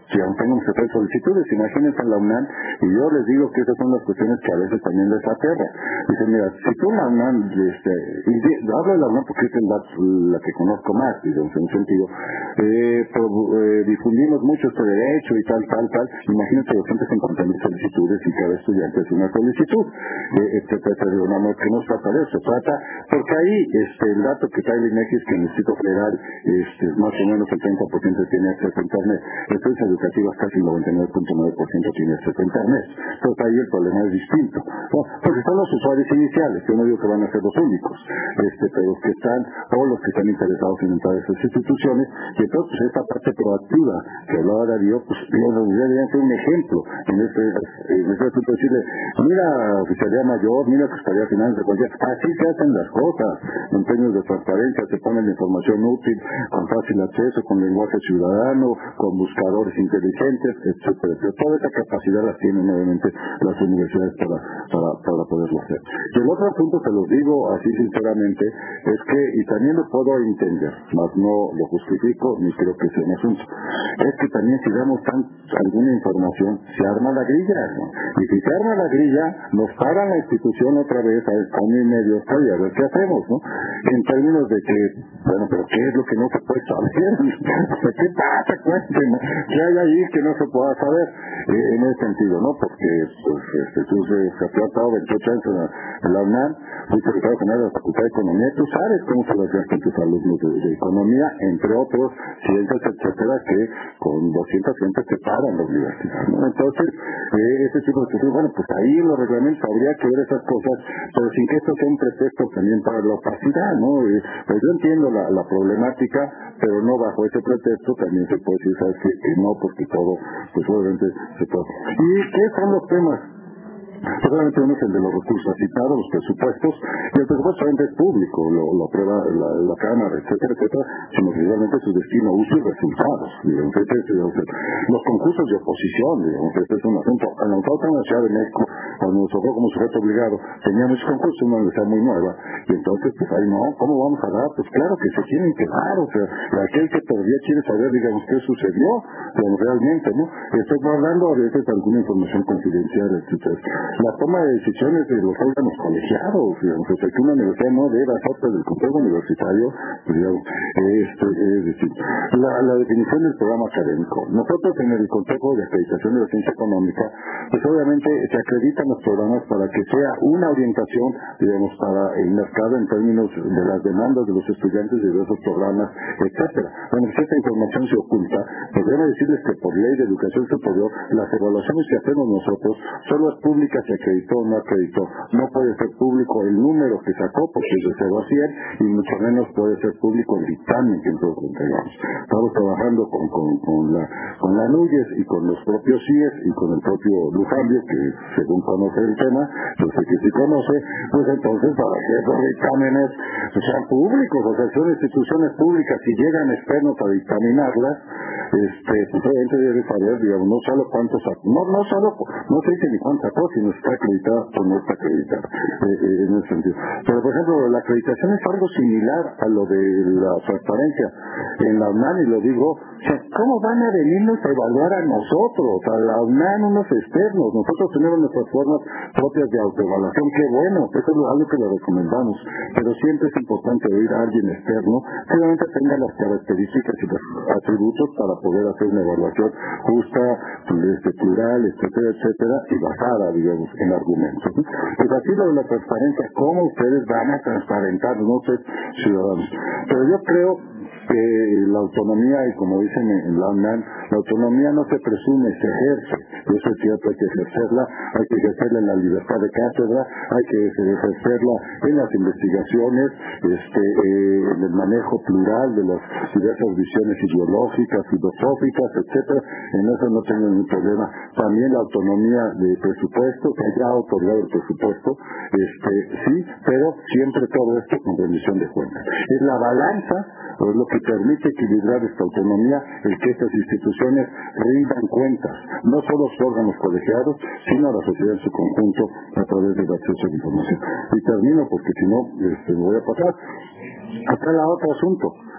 si aún tenemos que hacer solicitudes, imagínense en la UNAM, y yo les digo que esas son las cuestiones que a veces también les aterra. Dicen, mira, si tú la UNAM, este, y de, hablo de la UNAM porque es la, la que conozco más, digamos, en un sentido, eh, pero, eh, difundimos mucho este derecho y tal, tal, tal, imagínate doscientas cincuenta mil solicitudes y cada estudiante es una solicitud, eh, etcétera, etcétera. No, no, que no se trata de eso, se trata, porque ahí, este, el dato que trae el INEGI es que en el Distrito Federal, este, más o menos el treinta por ciento tiene acceso a Internet, estudios educativas casi el noventa y nueve punto nueve por ciento tiene acceso a Internet, entonces ahí el problema es distinto, ¿no? Porque son los usuarios iniciales, yo no digo que van a ser los únicos, este, pero los que están, o los que están interesados en entrar a esas instituciones, y entonces pues, esta parte proactiva que hablaba Darío, pues debería ser un ejemplo en este, en este asunto, decirle, mira Fiscalía Mayor, mira Fiscalía de Finanzas, cualquier, así se hacen las cosas, en términos de transparencia, se ponen la información útil, con fácil acceso, con lenguaje ciudadano, con buscadores inteligentes, etcétera, etcétera. Toda esa capacidad la tienen obviamente las universidades para, para, para poderlo hacer. Y el otro punto, se los digo así sinceramente, es que, y también lo puedo entender, mas no lo justifico, ni creo que sea un asunto, es que también si damos tan, alguna información, se arma la grilla, ¿no? Y si se arma la grilla, nos paran la institución otra vez a año y medio, y a ver qué hacemos, ¿no? En términos de que, bueno, pero ¿qué es lo que no se puede saber? ¿Qué pasa? Cuéntenme, ¿qué hay ahí que no se pueda saber? Eh, en ese sentido, ¿no? Porque, pues, este, tú se, se ha tratado veintiocho años en la, en la UNAM, fui secretario general de la Facultad de Economía, tú sabes cómo se lo hacías con tus alumnos de, de Economía, entre otros, ciencias, etcétera, que con doscientas gentes se paran la universidad, ¿no? Entonces, eh, ese tipo de cosas, bueno, pues ahí en los reglamentos habría que ver esas cosas, pero sin que esto sea un pretexto también para la opacidad, ¿no? Eh, pues yo entiendo la, la problemática, pero no bajo ese pretexto también se puede decir, ¿sabes qué? Que no, porque todo, pues obviamente se puede. ¿Y qué son los temas? Solamente uno es el de los recursos asignados, los presupuestos, y el presupuesto realmente es público, lo, lo aprueba la, la Cámara, etcétera, etcétera, sino que realmente su destino, uso y resultados, digamos, este, digamos, los concursos de oposición, digamos, este es un asunto. En la Universidad de México, cuando nos tocó como sujeto obligado, teníamos concursos, una universidad muy nueva, y entonces, pues ahí no, ¿cómo vamos a dar? Pues claro que se tienen que dar, o sea, aquel que todavía quiere saber, digamos, qué sucedió, digamos, realmente, ¿no? Estoy hablando a veces de alguna información confidencial, etcétera. La toma de decisiones de los órganos colegiados, digamos, o sea, que una universidad no debe hacer del Consejo Universitario, digamos, este, es decir, la, la definición del programa académico. Nosotros en el Consejo de Acreditación de la Ciencia Económica, pues obviamente se acreditan los programas para que sea una orientación, digamos, para el mercado en términos de las demandas de los estudiantes de esos programas, etcétera. Bueno, si esta información se oculta, pues debo decirles que por ley de educación superior, las evaluaciones que hacemos nosotros solo es pública si acreditó o no acreditó. No puede ser público el número que sacó, porque es de cero a cien, y mucho menos puede ser público el dictamen que nosotros entregamos. Estamos trabajando con, con, con la con la Núñez y con los propios C I E S y con el propio Lujambio, que según conoce el tema, yo sé que sí conoce, pues entonces para que esos dictámenes sean públicos, o sea, son instituciones públicas, si llegan externos a dictaminarlas, este, pues obviamente debe saber, digamos, no solo cuántos, no, no solo, no se dice ni cuántos sacó, si no está acreditada o no está acreditada, eh, eh, en ese sentido. Pero, por ejemplo, la acreditación es algo similar a lo de la transparencia en la UNAM, y lo digo, o sea, ¿cómo van a venirnos a evaluar a nosotros, a la UNAM, unos externos? Nosotros tenemos nuestras formas propias de autoevaluación, qué bueno, eso es algo que le recomendamos, pero siempre es importante oír a alguien externo, que realmente tenga las características y los atributos para poder hacer una evaluación justa, este, plural, etcétera, etcétera, y basada, digamos, en argumentos. Pues así lo de la transparencia, ¿cómo ustedes van a transparentar? No sé, ciudadanos. Pero yo creo que la autonomía, y como dicen en la UNAM, la autonomía no se presume, se ejerce. Eso es cierto, hay que ejercerla, hay que ejercerla en la libertad de cátedra, hay que ejercerla en las investigaciones, este, eh, en el manejo plural de las diversas visiones ideológicas, filosóficas, etcétera. En eso no tengo ningún problema. También la autonomía de presupuesto, que haya otorgado el presupuesto, este, sí, pero siempre todo esto con rendición de cuentas. Es la balanza, o es lo que permite equilibrar esta autonomía, el que estas instituciones rindan cuentas, no solo los órganos colegiados, sino a la sociedad en su conjunto a través del acceso a la información. Y termino porque si no, este, me voy a pasar. Acá el otro asunto,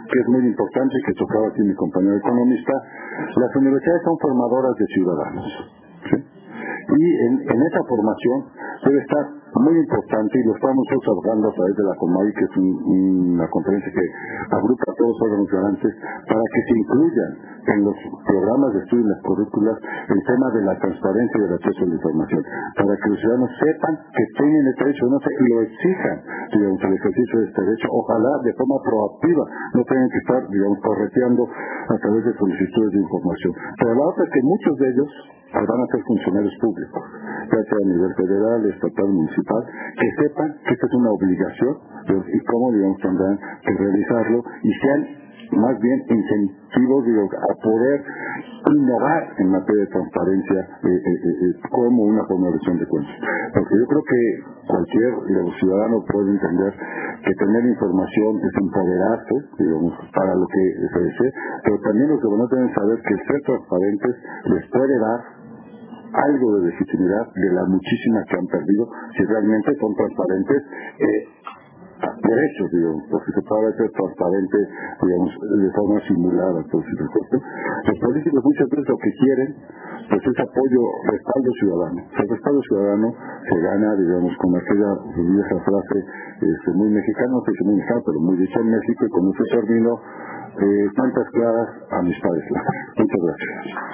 que es muy importante, que tocaba aquí mi compañero economista, las universidades son formadoras de ciudadanos, ¿sí? Y en, en esa formación debe estar muy importante, y lo estamos observando a través de la CONAVI, que es un, una conferencia que agrupa a todos los órganos garantes, para que se incluyan en los programas de estudio y las currículas el tema de la transparencia y del acceso a la información, para que los ciudadanos sepan que tienen este derecho, no sé, y lo exijan, digamos, el ejercicio de este derecho, ojalá de forma proactiva, no tengan que estar, digamos, correteando a través de solicitudes de información. Pero la otra es que muchos de ellos van a ser funcionarios públicos, ya sea a nivel federal, estatal, municipal, que sepan que esta es una obligación, digamos, y cómo, digamos, tendrán que realizarlo, y sean más bien incentivos, digo, a poder innovar en materia de transparencia eh, eh, eh, como una formulación de cuentas. Porque yo creo que cualquier digamos, ciudadano puede entender que tener información es empoderarse, digamos, para lo que se desee, pero también los gobernantes deben saber que el ser transparentes les puede dar algo de legitimidad de la muchísima que han perdido si realmente son transparentes eh, derechos, digamos, porque se puede ser transparente, digamos, de forma simulada, por si los políticos muchas veces lo que quieren pues es apoyo, respaldo ciudadano. El respaldo ciudadano se gana, digamos, con aquella vieja frase este, muy mexicana, no sé si muy mexicana, pero muy dicha en México, y con ese término, eh, tantas claras a mis padres. Muchas gracias.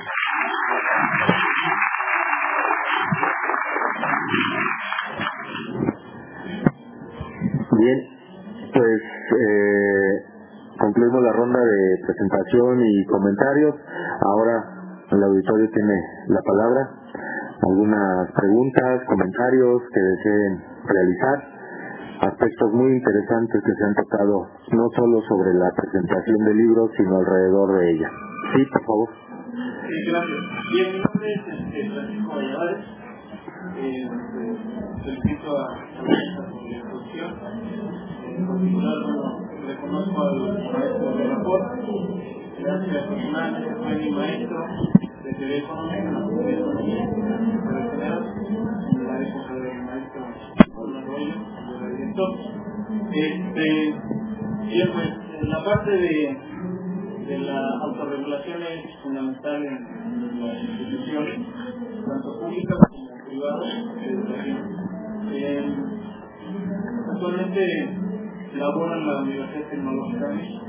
Bien, pues eh, concluimos la ronda de presentación y comentarios. Ahora el auditorio tiene la palabra. Algunas preguntas, comentarios que deseen realizar. Aspectos muy interesantes que se han tocado, no solo sobre la presentación del libro, sino alrededor de ella. Sí, por favor. Sí, gracias. Bien, mi nombre es este, Francisco Valladares. Eh, felicito a la por la introducción. En particular, bueno, reconozco al maestro de Rapor, gracias personalmente fue mi maestro de teoría económica en la Facultad de Economía de General, en la época del maestro Pablo Arroyo, que era director. Este, bien, pues, en la parte de, de la autorregulación es fundamental en, en las instituciones, tanto públicas como privadas de educación. Eh, actualmente laboro en la Universidad Tecnológica de México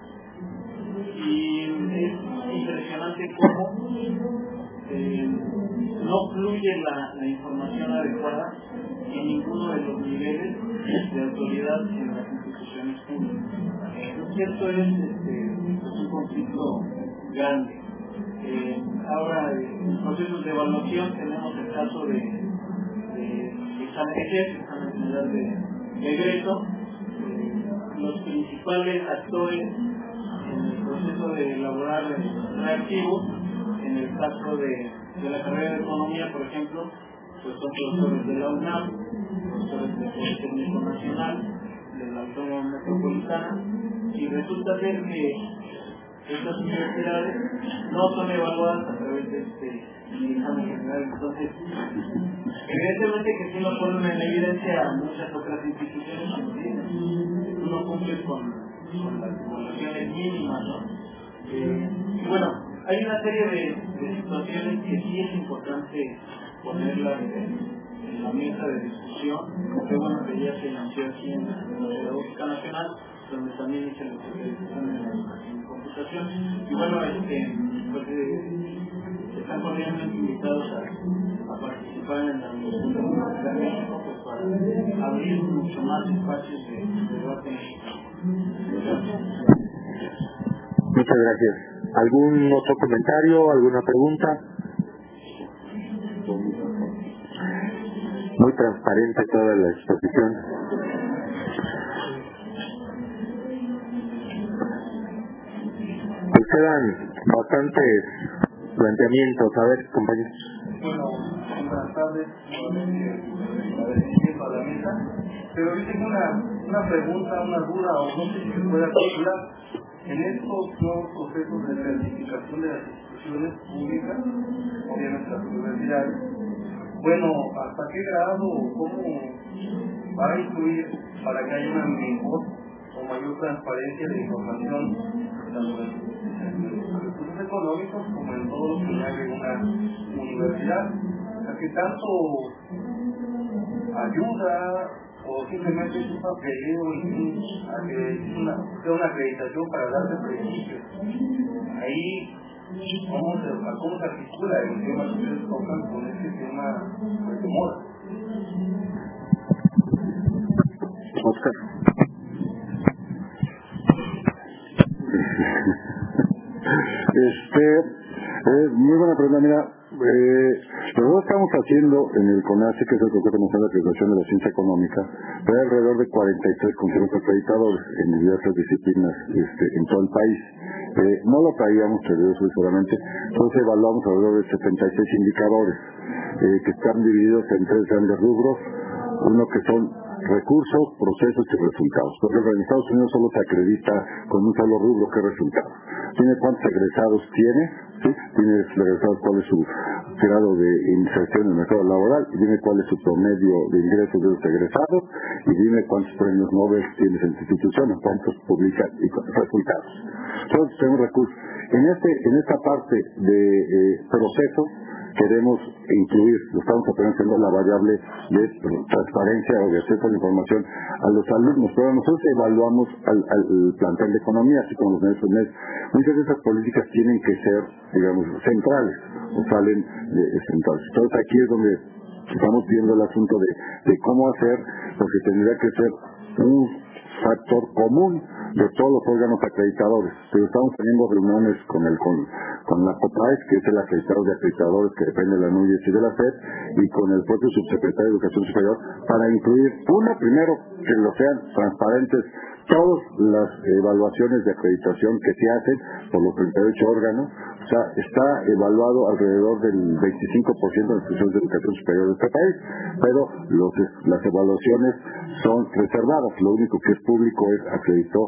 y es impresionante cómo eh, no fluye la, la información adecuada en ninguno de los niveles de autoridad en las instituciones públicas. Lo cierto es este, es un conflicto grande. Eh, ahora, en procesos de evaluación tenemos el caso de, de examen de jefe, examen general de, de egreso. Eh, los principales actores en el proceso de elaborar reactivos, en el caso de, de la carrera de economía, por ejemplo, pues son profesores de la UNAM, profesores del Politécnico Nacional, de la Autónoma Metropolitana, y resulta ser que estas universidades no son evaluadas a través de este examen general. Entonces, evidentemente que sí nos ponen en evidencia a muchas otras instituciones que tú no cumples con, con las evaluaciones mínimas, ¿no? Eh, y bueno, hay una serie de, de situaciones que sí es importante ponerlas en, en la mesa de discusión, porque bueno, que ya se anunció aquí en la, en la Pedagógica Nacional, donde también hice la especialización en la educación y computación. Y bueno, este, pues, eh, están cordialmente invitados a, a participar en la Universidad de México, pues, para abrir mucho más espacios de, de debate mexicano. Muchas gracias. ¿Algún otro comentario, alguna pregunta? Muy transparente toda la exposición. Pues quedan bastantes planteamientos. A ver, compañeros. Bueno, buenas tardes. Agradecimiento a la mesa. Pero yo tengo una, una pregunta, una duda, o no sé si se puede articular. En estos nuevos procesos de certificación de las instituciones públicas, obviamente las universidades, bueno, ¿hasta qué grado o cómo va a influir para que haya una mejor o mayor transparencia de información, tanto en recursos económicos como en todo lo que haga una universidad. A que tanto ayuda o simplemente es un papeleo y a que una, sea una acreditación para darle beneficios. Ahí, ¿cómo se, cómo se articula el tema que ustedes tocan con este tema de moda? Oscar. Este, eh, muy buena pregunta. Mira, eh, nosotros estamos haciendo en el CONACYT, que es el Consejo Nacional de Acreditación de la Ciencia Económica, hay alrededor de cuarenta y tres consejos acreditadores en diversas disciplinas este, en todo el país. Eh, no lo traíamos, te digo solamente, entonces evaluamos alrededor de setenta y seis indicadores eh, que están divididos en tres grandes rubros, uno que son recursos, procesos y resultados. Por ejemplo, en Estados Unidos solo se acredita con un solo rubro que es resultados. Tiene cuántos egresados tiene, ¿sí? Tiene egresados cuál es su grado de inserción en el mercado laboral, y dime cuál es su promedio de ingresos de los egresados, y dime cuántos premios Nobel tienes en tu institución, cuántos publican y cuántos resultados. Entonces tenemos recursos. En, este, en esta parte de eh, procesos, queremos incluir, lo estamos apenas haciendo la variable de transparencia o de acceso a la información a los alumnos, pero nosotros evaluamos al, al plantel de economía, así como los medios. Muchas de esas políticas tienen que ser, digamos, centrales, o salen de, de centrales. Entonces aquí es donde estamos viendo el asunto de, de cómo hacer, porque tendría que ser un factor común de todos los órganos acreditadores. Pero estamos teniendo reuniones con el con, con la COPAES, que es el acreditador de acreditadores que depende de la NUYES y de la SED, y con el propio subsecretario de Educación Superior, para incluir, uno, primero, que lo sean transparentes todas las evaluaciones de acreditación que se hacen por los treinta y ocho órganos. O sea, está evaluado alrededor del veinticinco por ciento de las instituciones de educación superior de este país, pero los, las evaluaciones son reservadas. Lo único que es público es acreditó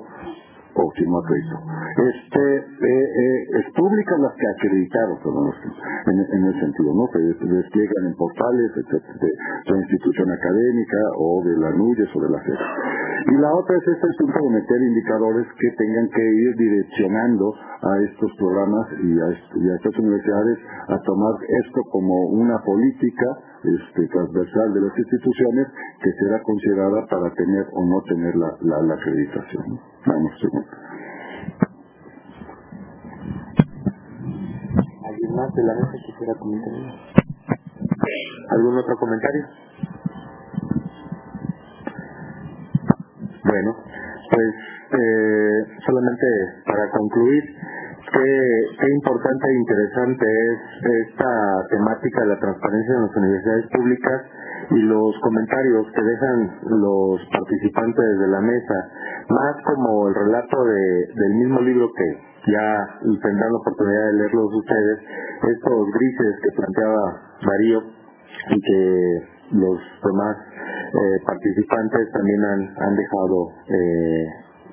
o si no acreditó. Este, eh, eh, es pública las que acreditaron, en, en ese sentido, ¿no? Se despliegan en portales, etcétera, de la institución académica o de la NUYES o de la SED. Y la otra es este asunto de meter indicadores que tengan que ir direccionando a estos programas y a, y a estas universidades a tomar esto como una política este, transversal de las instituciones que será considerada para tener o no tener la, la, la acreditación. Vamos, segundo. ¿Alguien más de la mesa quisiera comentar? ¿Algún otro comentario? Bueno, pues eh, solamente para concluir, qué, qué importante e interesante es esta temática de la transparencia en las universidades públicas y los comentarios que dejan los participantes de la mesa, más como el relato de, del mismo libro que ya tendrán la oportunidad de leerlos ustedes, estos grises que planteaba Darío y que los demás eh, participantes también han, han dejado eh,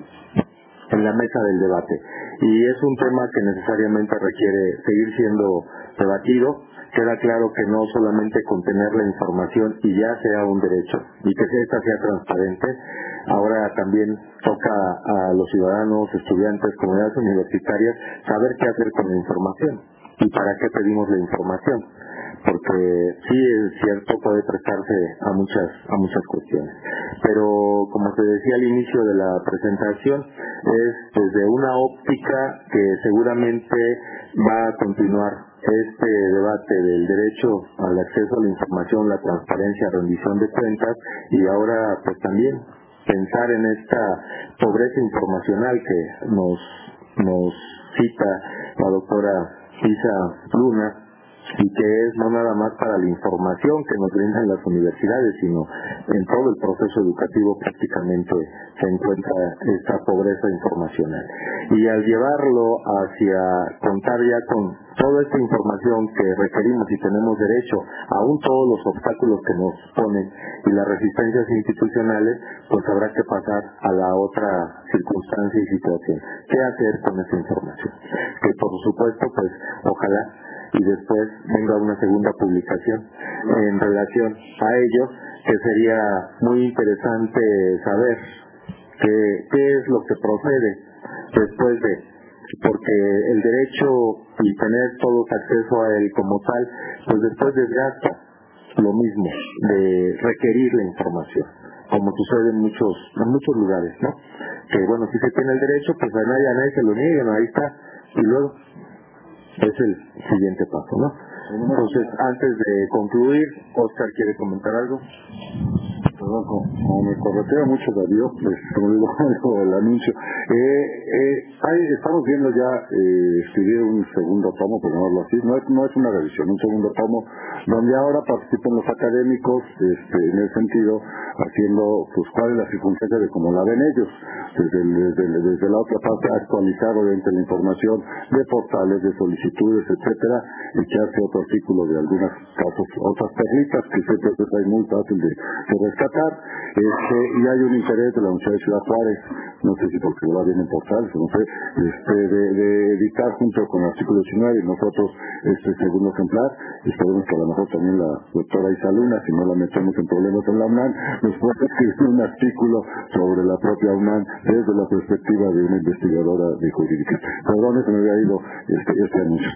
en la mesa del debate. Y es un tema que necesariamente requiere seguir siendo debatido. Queda claro que no solamente con tener la información y ya sea un derecho, y que esta sea transparente, ahora también toca a los ciudadanos, estudiantes, comunidades universitarias, saber qué hacer con la información y para qué pedimos la información, porque sí es cierto, puede prestarse a muchas a muchas cuestiones, pero como te decía al inicio de la presentación, es desde una óptica que seguramente va a continuar este debate del derecho al acceso a la información, la transparencia, rendición de cuentas, y ahora pues también pensar en esta pobreza informacional que nos nos cita la doctora Isa Luna, y que es no nada más para la información que nos brindan las universidades, sino en todo el proceso educativo prácticamente se encuentra esta pobreza informacional. Y al llevarlo hacia contar ya con toda esta información que requerimos y tenemos derecho, aún todos los obstáculos que nos ponen y las resistencias institucionales, pues habrá que pasar a la otra circunstancia y situación. ¿Qué hacer con esta información? Que por supuesto, pues ojalá y después venga una segunda publicación en relación a ello, que sería muy interesante saber qué, qué es lo que procede después de, porque el derecho y tener todos acceso a él como tal, pues después desgasta lo mismo de requerir la información, como sucede en muchos en muchos lugares, ¿no? Que bueno, si se tiene el derecho, pues a nadie, a nadie se lo niegan, ahí está, y luego es el siguiente paso, ¿no? Entonces, antes de concluir, Oscar quiere comentar algo. Perdón, como, como me corretea mucho Darío, pues como digo, el anuncio. Eh, eh, ahí estamos viendo ya eh, escribir un segundo tomo, por llamarlo así, no es, no es una revisión, un segundo tomo, donde ahora participan los académicos, este, en el sentido, haciendo, pues, cuál es la circunstancia de cómo la ven ellos, desde, el, desde, el, desde la otra parte, actualizar obviamente la información de portales, de solicitudes, etcétera, y que hace otro artículo de algunos casos, otras perlitas que siempre pues, hay muy fácil de, de rescatar, este, y hay un interés de la Universidad de Ciudad Juárez, no sé si porque lo va bien en portales, no sé, este, de, de editar junto con el artículo diecinueve y nosotros este segundo ejemplar. Esperemos que a lo mejor también la doctora Isa Luna, si no la metemos en problemas en la UNAM, nos puede escribir un artículo sobre la propia UNAM desde la perspectiva de una investigadora de jurídica. Perdón, se me había ido este, este anuncio.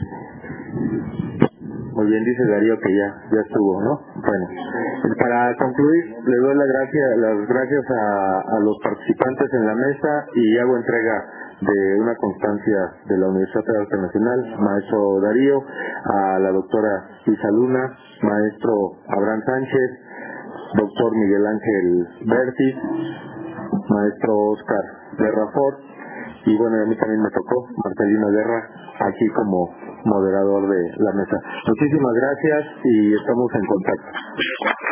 Muy bien, dice Darío que ya ya estuvo, ¿no? Bueno, para concluir, le doy la gracia, las gracias a, a los participantes en la mesa y hago entrega de una constancia de la Universidad Federal Internacional, maestro Darío, a la doctora Isa Luna, maestro Abraham Sánchez, doctor Miguel Ángel Bertis, maestro Oscar Guerra Ford, y bueno, a mí también me tocó Marcelino Guerra, aquí como moderador de la mesa. Muchísimas gracias y estamos en contacto.